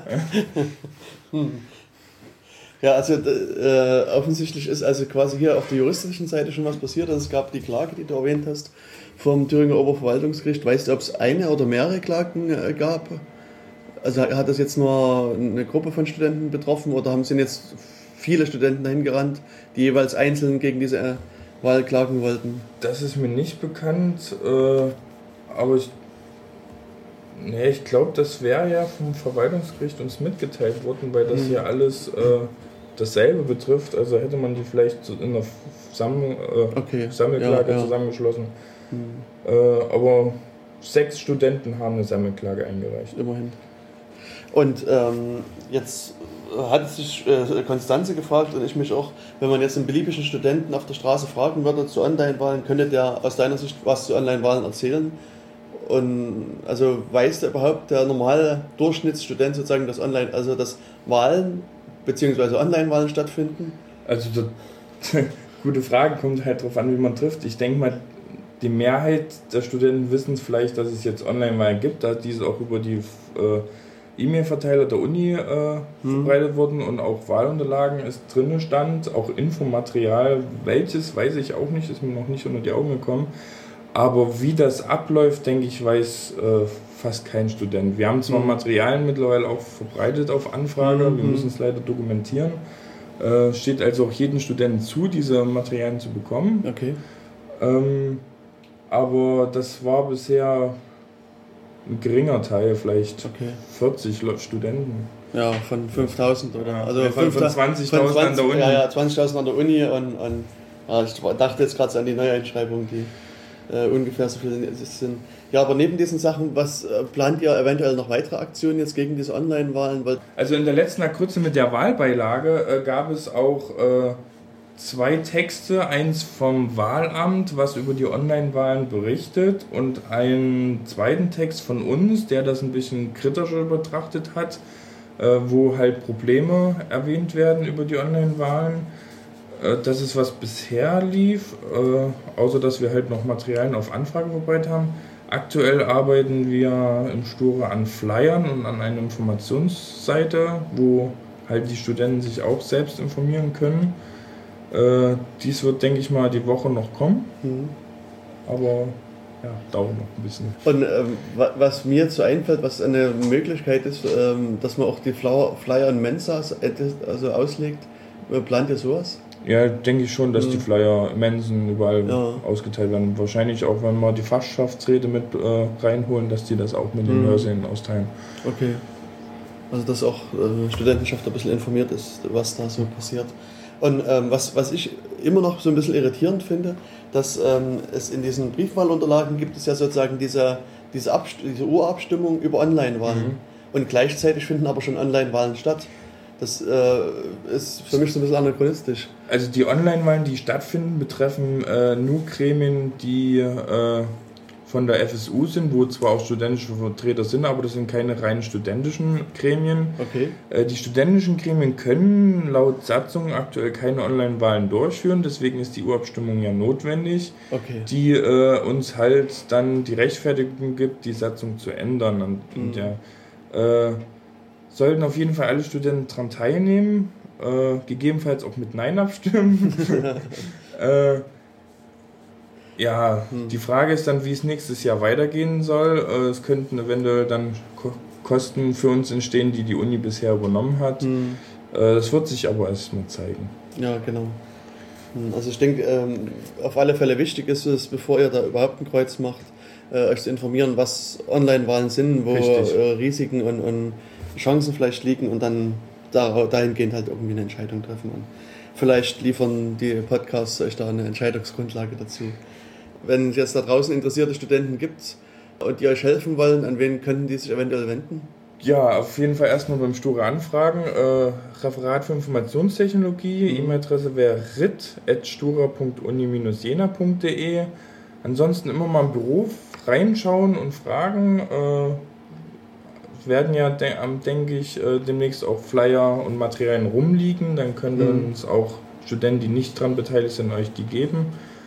Ja, also offensichtlich ist also quasi hier auf der juristischen Seite schon was passiert. Also es gab die Klage, die du erwähnt hast, vom Thüringer Oberverwaltungsgericht. Weißt du, ob es eine oder mehrere Klagen gab? Also hat das jetzt nur eine Gruppe von Studenten betroffen oder sind jetzt viele Studenten dahin gerannt, die jeweils einzeln gegen diese Wahl klagen wollten? Das ist mir nicht bekannt, aber ich glaube, das wäre ja vom Verwaltungsgericht uns mitgeteilt worden, weil das hier alles dasselbe betrifft. Also hätte man die vielleicht in einer Sammelklage zusammengeschlossen. Aber 6 Studenten haben eine Sammelklage eingereicht. Immerhin. Und jetzt hat sich Konstanze gefragt und ich mich auch, wenn man jetzt einen beliebigen Studenten auf der Straße fragen würde zu Online-Wahlen, könnte der aus deiner Sicht was zu Online-Wahlen erzählen? Und also weiß der überhaupt der normale Durchschnittsstudent sozusagen, dass Wahlen bzw. Online-Wahlen stattfinden? Also gute Frage, kommt halt darauf an, wie man trifft. Ich denke mal, die Mehrheit der Studenten wissen vielleicht, dass es jetzt Online-Wahlen gibt, da diese auch über die E-Mail-Verteiler der Uni verbreitet wurden und auch Wahlunterlagen ist drin stand, auch Infomaterial, welches weiß ich auch nicht, ist mir noch nicht unter die Augen gekommen. Aber wie das abläuft, denke ich, weiß fast kein Student. Wir haben zwar Materialien mittlerweile auch verbreitet auf Anfrage, wir müssen es leider dokumentieren. Steht also auch jedem Studenten zu, diese Materialien zu bekommen. Okay. Aber das war bisher ein geringer Teil, vielleicht 40 Studenten. Ja, von 5.000 oder? Also von 20.000 an der Uni. Ja, 20.000 an der Uni und ich dachte jetzt gerade an die Neueinschreibungen, die ungefähr so viele sind. Ja, aber neben diesen Sachen, was plant ihr eventuell noch weitere Aktionen jetzt gegen diese Online-Wahlen? Also in der letzten Kürze mit der Wahlbeilage gab es auch 2 Texte, eins vom Wahlamt, was über die Online-Wahlen berichtet und einen zweiten Text von uns, der das ein bisschen kritischer betrachtet hat, wo halt Probleme erwähnt werden über die Online-Wahlen. Das ist, was bisher lief, außer dass wir halt noch Materialien auf Anfrage verbreitet haben. Aktuell arbeiten wir im Sture an Flyern und an einer Informationsseite, wo halt die Studenten sich auch selbst informieren können. Dies wird, denke ich mal, die Woche noch kommen, aber ja, dauert noch ein bisschen. Und was mir jetzt so einfällt, was eine Möglichkeit ist, dass man auch die Flyer und Mensas also auslegt, plant ihr sowas? Ja, denke ich schon, dass die Flyer Mensen überall ausgeteilt werden. Wahrscheinlich auch, wenn wir die Fachschaftsräte mit reinholen, dass die das auch mit den Hörsälen austeilen. Okay. Also dass auch Studentenschaft ein bisschen informiert ist, was da so passiert. Und was ich immer noch so ein bisschen irritierend finde, dass es in diesen Briefwahlunterlagen gibt es ja sozusagen diese Urabstimmung über Online-Wahlen. Und gleichzeitig finden aber schon Online-Wahlen statt. Das ist für mich so ein bisschen anachronistisch. Also die Online-Wahlen, die stattfinden, betreffen nur Gremien, die von der FSU sind, wo zwar auch studentische Vertreter sind, aber das sind keine rein studentischen Gremien. Okay. Die studentischen Gremien können laut Satzung aktuell keine Online-Wahlen durchführen, deswegen ist die Urabstimmung ja notwendig, die uns halt dann die Rechtfertigung gibt, die Satzung zu ändern. Und sollten auf jeden Fall alle Studenten daran teilnehmen, gegebenenfalls auch mit Nein abstimmen. Die Frage ist dann, wie es nächstes Jahr weitergehen soll. Es könnten eventuell dann Kosten für uns entstehen, die die Uni bisher übernommen hat. Das wird sich aber erst mal zeigen. Ja, genau. Also ich denke, auf alle Fälle wichtig ist es, bevor ihr da überhaupt ein Kreuz macht, euch zu informieren, was Online-Wahlen sind, wo Risiken und Chancen vielleicht liegen und dann dahingehend halt irgendwie eine Entscheidung treffen. Und vielleicht liefern die Podcasts euch da eine Entscheidungsgrundlage dazu. Wenn es jetzt da draußen interessierte Studenten gibt und die euch helfen wollen, an wen könnten die sich eventuell wenden? Ja, auf jeden Fall erstmal beim Stura anfragen. Referat für Informationstechnologie, E-Mail-Adresse wäre rit@stura.uni-jena.de. Ansonsten immer mal im Büro reinschauen und fragen. Es werden ja, denke ich, demnächst auch Flyer und Materialien rumliegen. Dann können uns auch Studenten, die nicht dran beteiligt sind, euch die geben.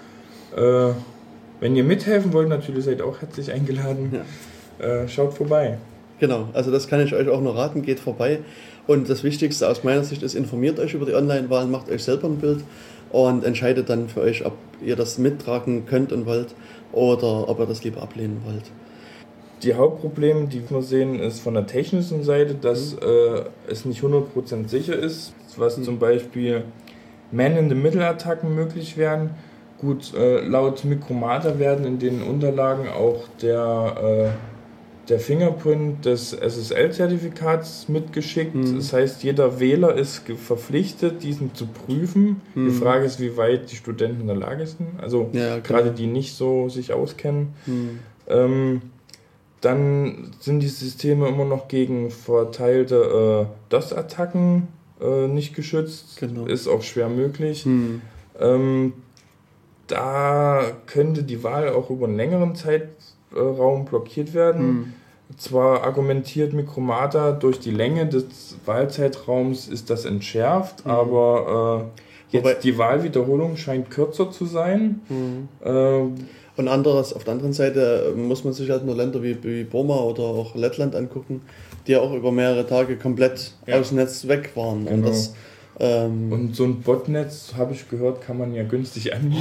Wenn ihr mithelfen wollt, natürlich seid ihr auch herzlich eingeladen. Ja. Schaut vorbei. Genau, also das kann ich euch auch nur raten, geht vorbei. Und das Wichtigste aus meiner Sicht ist, informiert euch über die Online-Wahlen, macht euch selber ein Bild und entscheidet dann für euch, ob ihr das mittragen könnt und wollt oder ob ihr das lieber ablehnen wollt. Die Hauptprobleme, die wir sehen, ist von der technischen Seite, dass es nicht 100% sicher ist, was zum Beispiel Man-in-the-Middle-Attacken möglich wären. Gut, laut Micromata werden in den Unterlagen auch der Fingerprint des SSL-Zertifikats mitgeschickt. Das heißt, jeder Wähler ist verpflichtet, diesen zu prüfen. Die Frage ist, wie weit die Studenten in der Lage sind. Also gerade die nicht so sich auskennen. Dann sind die Systeme immer noch gegen verteilte DOS-Attacken nicht geschützt. Genau. Ist auch schwer möglich. Da könnte die Wahl auch über einen längeren Zeitraum blockiert werden. Zwar argumentiert Micromata, durch die Länge des Wahlzeitraums ist das entschärft, aber jetzt die Wahlwiederholung scheint kürzer zu sein. Und auf der anderen Seite muss man sich halt nur Länder wie Burma oder auch Lettland angucken, die ja auch über mehrere Tage komplett aus dem Netz weg waren. Genau. Und so ein Botnetz, habe ich gehört, kann man ja günstig anbieten.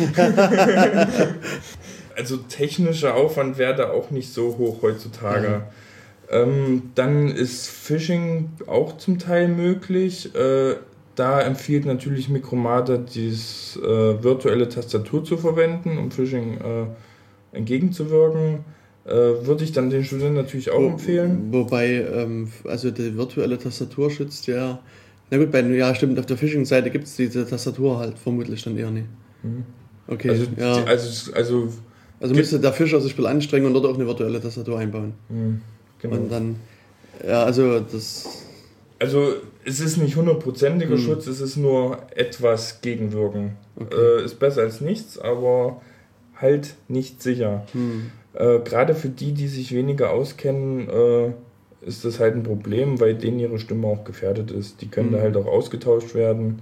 Also technischer Aufwand wäre da auch nicht so hoch heutzutage. Dann ist Phishing auch zum Teil möglich. Da empfiehlt natürlich Micromata, die virtuelle Tastatur zu verwenden, um Phishing entgegenzuwirken. Würde ich dann den Studenten natürlich auch empfehlen. Wobei, also die virtuelle Tastatur schützt ja. Na gut, stimmt, auf der Phishing-Seite gibt es diese Tastatur halt vermutlich dann eher nicht. Okay, Also müsste der Fischer sich viel anstrengen und dort auch eine virtuelle Tastatur einbauen. Genau. Und dann, also es ist nicht 100%iger Schutz, es ist nur etwas gegenwirken. Okay. Ist besser als nichts, aber halt nicht sicher. Gerade für die sich weniger auskennen, ist das halt ein Problem, weil denen ihre Stimme auch gefährdet ist. Die können da halt auch ausgetauscht werden.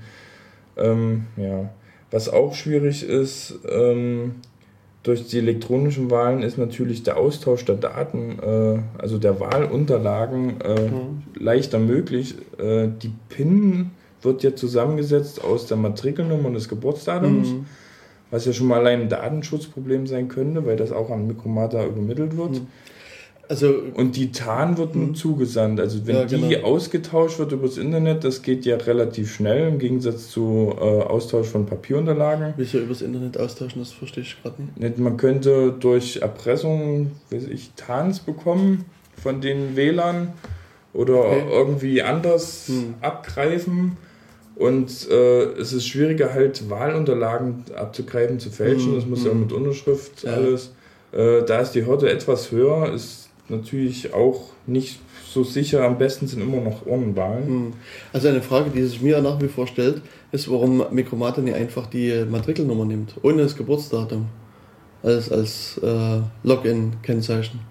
Was auch schwierig ist, durch die elektronischen Wahlen ist natürlich der Austausch der Daten, also der Wahlunterlagen, leichter möglich. Die PIN wird ja zusammengesetzt aus der Matrikelnummer und des Geburtsdatums, was ja schon mal allein ein Datenschutzproblem sein könnte, weil das auch an Micromata übermittelt wird. Und die TAN wird nun zugesandt. Also wenn die ausgetauscht wird übers Internet, das geht ja relativ schnell im Gegensatz zu Austausch von Papierunterlagen. Wieso übers Internet austauschen, das verstehe ich gerade nicht. Man könnte durch Erpressung, TANs bekommen von den Wählern oder irgendwie anders abgreifen. Und es ist schwieriger, halt Wahlunterlagen abzugreifen, zu fälschen. Das muss ja mit Unterschrift alles. Da ist die Hürde etwas höher, ist natürlich auch nicht so sicher. Am besten sind immer noch Urnenwahlen. Also eine Frage, die sich mir nach wie vor stellt, ist, warum Micromata nicht einfach die Matrikelnummer nimmt, ohne das Geburtsdatum. als Login-Kennzeichen.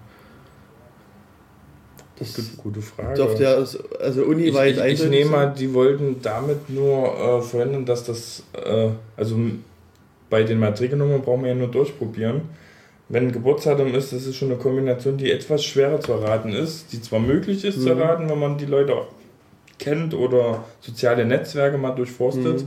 Das ist eine gute Frage. Dürfte ja also uniweit ich nehme mal, die wollten damit nur verhindern, dass das, also bei den Matrikelnummern brauchen wir ja nur durchprobieren. Wenn ein Geburtsdatum ist, das ist schon eine Kombination, die etwas schwerer zu erraten ist, die zwar möglich ist zu erraten, wenn man die Leute auch kennt oder soziale Netzwerke mal durchforstet.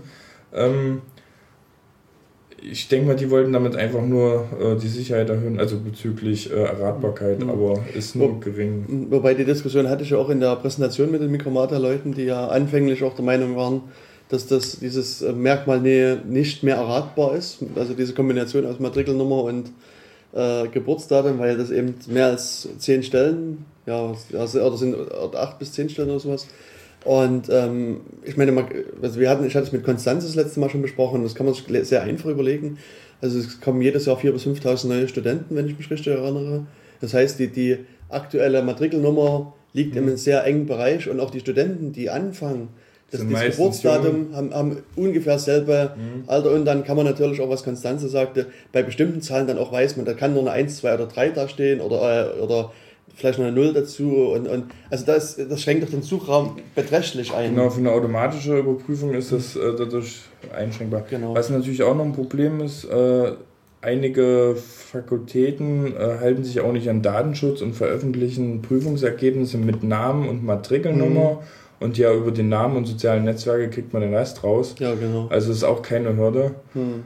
Ich denke mal, die wollten damit einfach nur die Sicherheit erhöhen, also bezüglich Erratbarkeit, aber ist nur gering. Wobei die Diskussion hatte ich ja auch in der Präsentation mit den Mikromata-Leuten, die ja anfänglich auch der Meinung waren, dass dieses Merkmal nicht mehr erratbar ist, also diese Kombination aus Matrikelnummer und Geburtsdatum, weil das eben mehr als 10 Stellen, oder sind 8 bis 10 Stellen oder sowas. Und ich meine, ich hatte es mit Konstanz das letzte Mal schon besprochen, das kann man sich sehr einfach überlegen. Also es kommen jedes Jahr 4.000 bis 5.000 neue Studenten, wenn ich mich richtig erinnere. Das heißt, die aktuelle Matrikelnummer liegt in einem sehr engen Bereich und auch die Studenten, die anfangen, das Geburtsdatum haben ungefähr dasselbe Alter, und dann kann man natürlich auch, was Konstanze sagte, bei bestimmten Zahlen dann auch weiß man, da kann nur eine 1, 2 oder 3 da stehen oder vielleicht noch eine 0 dazu und also das schränkt doch den Suchraum beträchtlich ein. Genau, für eine automatische Überprüfung ist das dadurch einschränkbar. Genau. Was natürlich auch noch ein Problem ist, einige Fakultäten halten sich auch nicht an Datenschutz und veröffentlichen Prüfungsergebnisse mit Namen und Matrikelnummer. Und ja, über den Namen und sozialen Netzwerke kriegt man den Rest raus. Ja, genau. Also ist auch keine Hürde.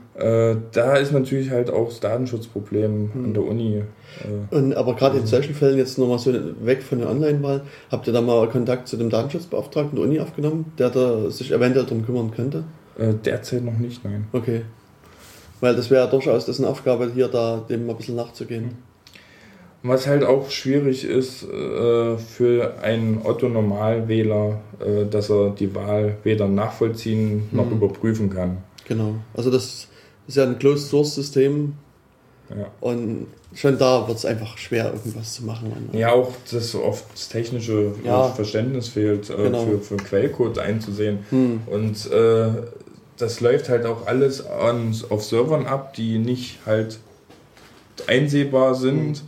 Da ist natürlich halt auch das Datenschutzproblem an der Uni. Aber gerade in solchen Fällen, jetzt nochmal so weg von der Online-Wahl, habt ihr da mal Kontakt zu dem Datenschutzbeauftragten der Uni aufgenommen, der da sich eventuell darum kümmern könnte? Derzeit noch nicht, nein. Okay. Weil das wäre ja durchaus dessen Aufgabe, hier da dem mal ein bisschen nachzugehen. Was halt auch schwierig ist für einen Otto-Normalwähler, dass er die Wahl weder nachvollziehen noch überprüfen kann. Genau. Also das ist ja ein Closed-Source-System. Ja. Und schon da wird es einfach schwer, irgendwas zu machen. Ja, auch dass oft das technische Verständnis fehlt, für Quellcode einzusehen. Und das läuft halt auch alles auf Servern ab, die nicht halt einsehbar sind.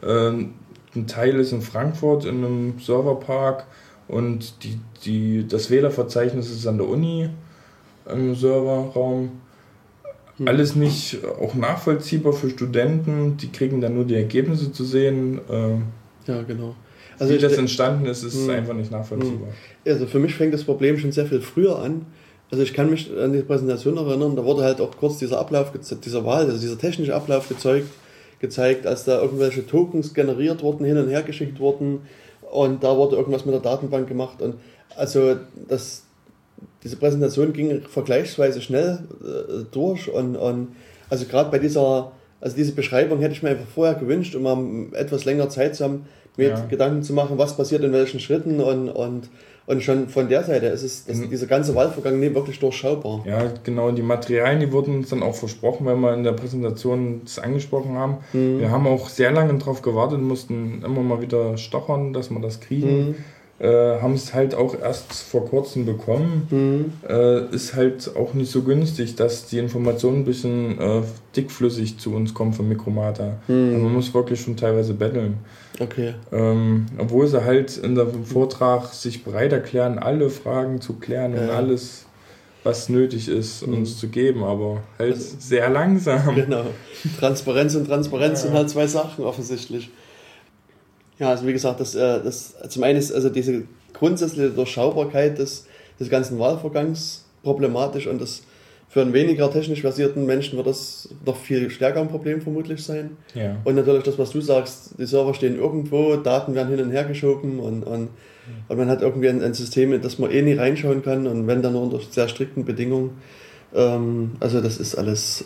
Ein Teil ist in Frankfurt in einem Serverpark und das Wählerverzeichnis ist an der Uni im Serverraum. Alles nicht auch nachvollziehbar für Studenten, die kriegen dann nur die Ergebnisse zu sehen. Ja, genau. Also wie das entstanden ist, ist einfach nicht nachvollziehbar. Also für mich fängt das Problem schon sehr viel früher an. Also ich kann mich an die Präsentation erinnern, da wurde halt auch kurz dieser Wahl, also dieser technische Ablauf gezeigt, als da irgendwelche Tokens generiert wurden, hin und her geschickt wurden und da wurde irgendwas mit der Datenbank gemacht und also diese Präsentation ging vergleichsweise schnell durch und also gerade bei diese Beschreibung hätte ich mir einfach vorher gewünscht, um mal etwas länger Zeit zu haben, mir Gedanken zu machen, was passiert in welchen Schritten und schon von der Seite ist dieser ganze Wahlvorgang wirklich durchschaubar. Ja, genau. Die Materialien, die wurden uns dann auch versprochen, weil wir in der Präsentation das angesprochen haben. Wir haben auch sehr lange darauf gewartet, mussten immer mal wieder stochern, dass wir das kriegen. Haben es halt auch erst vor kurzem bekommen. Ist halt auch nicht so günstig, dass die Informationen ein bisschen dickflüssig zu uns kommen von Mikromata. Also man muss wirklich schon teilweise betteln. Okay. Obwohl sie halt in dem Vortrag sich bereit erklären, alle Fragen zu klären und alles, was nötig ist, uns zu geben, aber halt sehr langsam. Genau. Transparenz und Transparenz sind halt zwei Sachen offensichtlich. Ja, also wie gesagt, das zum einen ist also diese grundsätzliche Durchschaubarkeit des ganzen Wahlvorgangs problematisch und das für einen weniger technisch versierten Menschen wird das noch viel stärker ein Problem vermutlich sein. Ja. Und natürlich das, was du sagst, die Server stehen irgendwo, Daten werden hin und her geschoben und man hat irgendwie ein System, in das man nie reinschauen kann und wenn dann nur unter sehr strikten Bedingungen. Also das ist alles,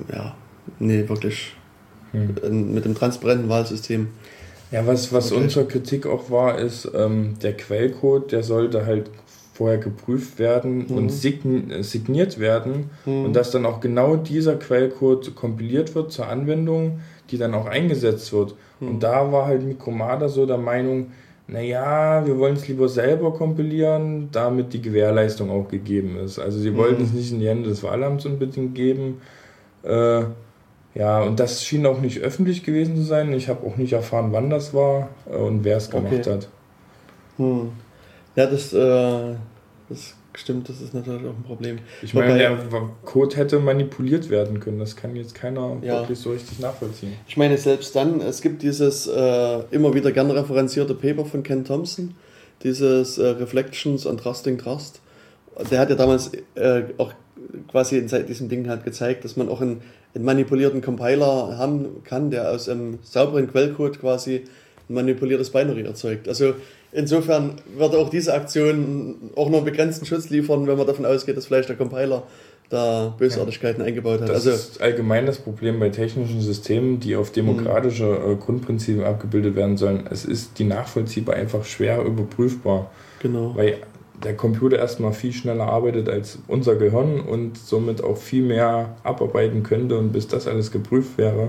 wirklich mit dem transparenten Wahlsystem. Ja, was unsere Kritik auch war, ist, der Quellcode, der sollte halt vorher geprüft werden und signiert werden und dass dann auch genau dieser Quellcode kompiliert wird zur Anwendung, die dann auch eingesetzt wird. Und da war halt Mikromata so der Meinung, naja, wir wollen es lieber selber kompilieren, damit die Gewährleistung auch gegeben ist. Also sie wollten es nicht in die Hände des Wahlamts unbedingt geben. Ja, und das schien auch nicht öffentlich gewesen zu sein. Ich habe auch nicht erfahren, wann das war und wer es gemacht hat. Ja, das stimmt, das ist natürlich auch ein Problem. Ich meine, der Code hätte manipuliert werden können. Das kann jetzt keiner wirklich so richtig nachvollziehen. Ich meine, selbst dann, es gibt dieses immer wieder gern referenzierte Paper von Ken Thompson, dieses Reflections on Trusting Trust. Der hat ja damals auch quasi in diesem Ding halt gezeigt, dass man auch einen manipulierten Compiler haben kann, der aus einem sauberen Quellcode quasi ein manipuliertes Binary erzeugt. Also insofern wird auch diese Aktion auch nur einen begrenzten Schutz liefern, wenn man davon ausgeht, dass vielleicht der Compiler da Bösartigkeiten eingebaut hat. Das ist allgemein das Problem bei technischen Systemen, die auf demokratische Grundprinzipien abgebildet werden sollen. Es ist die Nachvollziehbar einfach schwer überprüfbar. Genau. Weil der Computer erstmal viel schneller arbeitet als unser Gehirn und somit auch viel mehr abarbeiten könnte, und bis das alles geprüft wäre,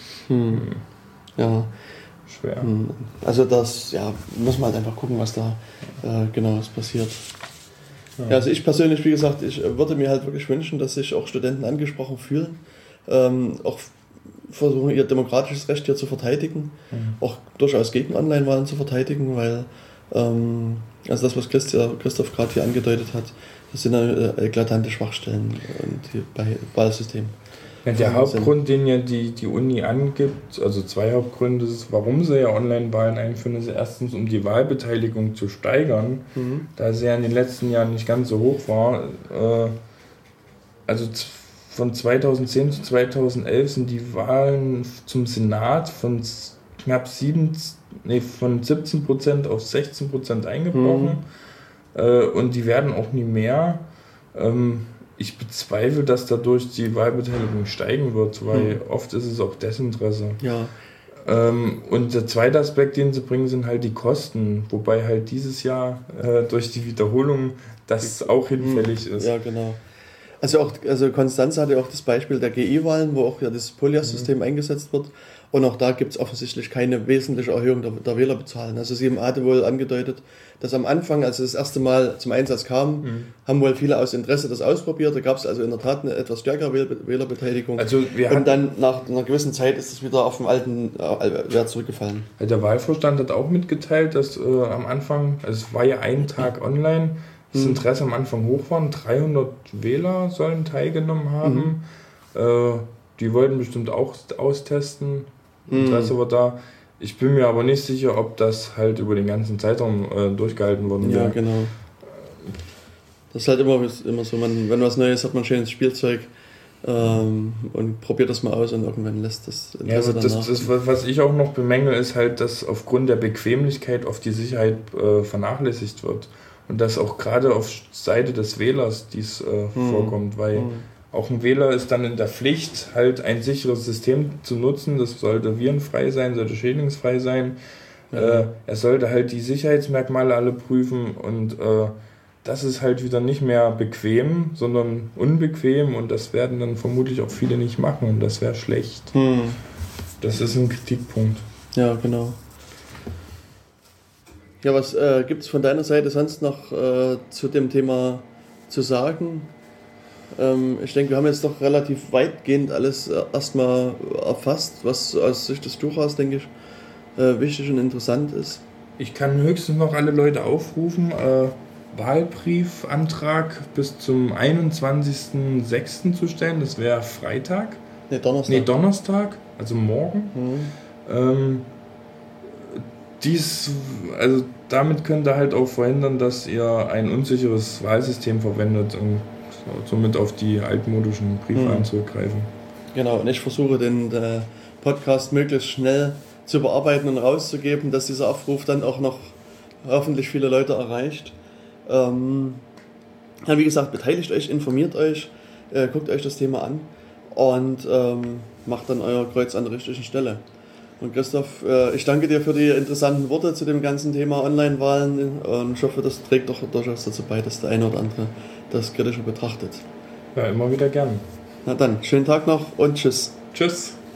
ja, schwer. Also das muss man halt einfach gucken, was da genau passiert. Ja, also ich persönlich, wie gesagt, ich würde mir halt wirklich wünschen, dass sich auch Studenten angesprochen fühlen, auch versuchen, ihr demokratisches Recht hier zu verteidigen, auch durchaus gegen Online-Wahlen zu verteidigen, weil also das, was Christoph gerade hier angedeutet hat, das sind eklatante Schwachstellen bei Wahlsystemen. Ja, der Hauptgrund, den ja die Uni angibt, also zwei Hauptgründe, ist, warum sie ja Online-Wahlen einführen, ist erstens, um die Wahlbeteiligung zu steigern, da sie ja in den letzten Jahren nicht ganz so hoch war. Also von 2010 zu 2011 sind die Wahlen zum Senat von knapp 17% auf 16% eingebrochen, und die werden auch nie mehr. Ich bezweifle, dass dadurch die Wahlbeteiligung steigen wird, weil oft ist es auch Desinteresse. Ja. Und der zweite Aspekt, den sie bringen, sind halt die Kosten, wobei halt dieses Jahr durch die Wiederholung das auch hinfällig ist. Ja, genau. Also Konstanze hatte auch das Beispiel der GI-Wahlen, wo auch ja das Polyas-System eingesetzt wird. Und auch da gibt es offensichtlich keine wesentliche Erhöhung der Wählerbezahlen. Also sie hatte wohl angedeutet, dass am Anfang, als es das erste Mal zum Einsatz kam, haben wohl viele aus Interesse das ausprobiert. Da gab es also in der Tat eine etwas stärkere Wählerbeteiligung. Also und dann nach einer gewissen Zeit ist es wieder auf den alten Wert zurückgefallen. Der Wahlvorstand hat auch mitgeteilt, dass am Anfang, also es war ja ein Tag online, das Interesse am Anfang hoch war. 300 Wähler sollen teilgenommen haben. Die wollten bestimmt auch austesten. Interesse war da. Ich bin mir aber nicht sicher, ob das halt über den ganzen Zeitraum durchgehalten worden wäre. Ja, genau. Das ist halt immer so, wenn was Neues hat, man schönes Spielzeug und probiert das mal aus und irgendwann lässt das Interesse danach. Das, was ich auch noch bemängel, ist halt, dass aufgrund der Bequemlichkeit oft die Sicherheit vernachlässigt wird. Und dass auch gerade auf Seite des Wählers dies vorkommt, weil auch ein Wähler ist dann in der Pflicht, halt ein sicheres System zu nutzen. Das sollte virenfrei sein, sollte schädlingsfrei sein. Er sollte halt die Sicherheitsmerkmale alle prüfen, und das ist halt wieder nicht mehr bequem, sondern unbequem, und das werden dann vermutlich auch viele nicht machen, und das wäre schlecht. Das ist ein Kritikpunkt. Ja, genau. Ja, was gibt es von deiner Seite sonst noch zu dem Thema zu sagen? Ich denke, wir haben jetzt doch relativ weitgehend alles erstmal erfasst, was aus Sicht des Tuchers, denke ich, wichtig und interessant ist. Ich kann höchstens noch alle Leute aufrufen, Wahlbriefantrag bis zum 21.06. zu stellen, das wäre Freitag. Donnerstag, also morgen. Also damit könnt ihr halt auch verhindern, dass ihr ein unsicheres Wahlsystem verwendet und somit auf die altmodischen Briefwahlen zurückgreifen. Genau, und ich versuche den Podcast möglichst schnell zu bearbeiten und rauszugeben, dass dieser Aufruf dann auch noch hoffentlich viele Leute erreicht. Wie gesagt, beteiligt euch, informiert euch, guckt euch das Thema an und macht dann euer Kreuz an der richtigen Stelle. Und Christoph, ich danke dir für die interessanten Worte zu dem ganzen Thema Online-Wahlen, und ich hoffe, das trägt doch durchaus dazu bei, dass der eine oder andere das kritischer betrachtet. Ja, immer wieder gern. Na dann, schönen Tag noch und tschüss. Tschüss.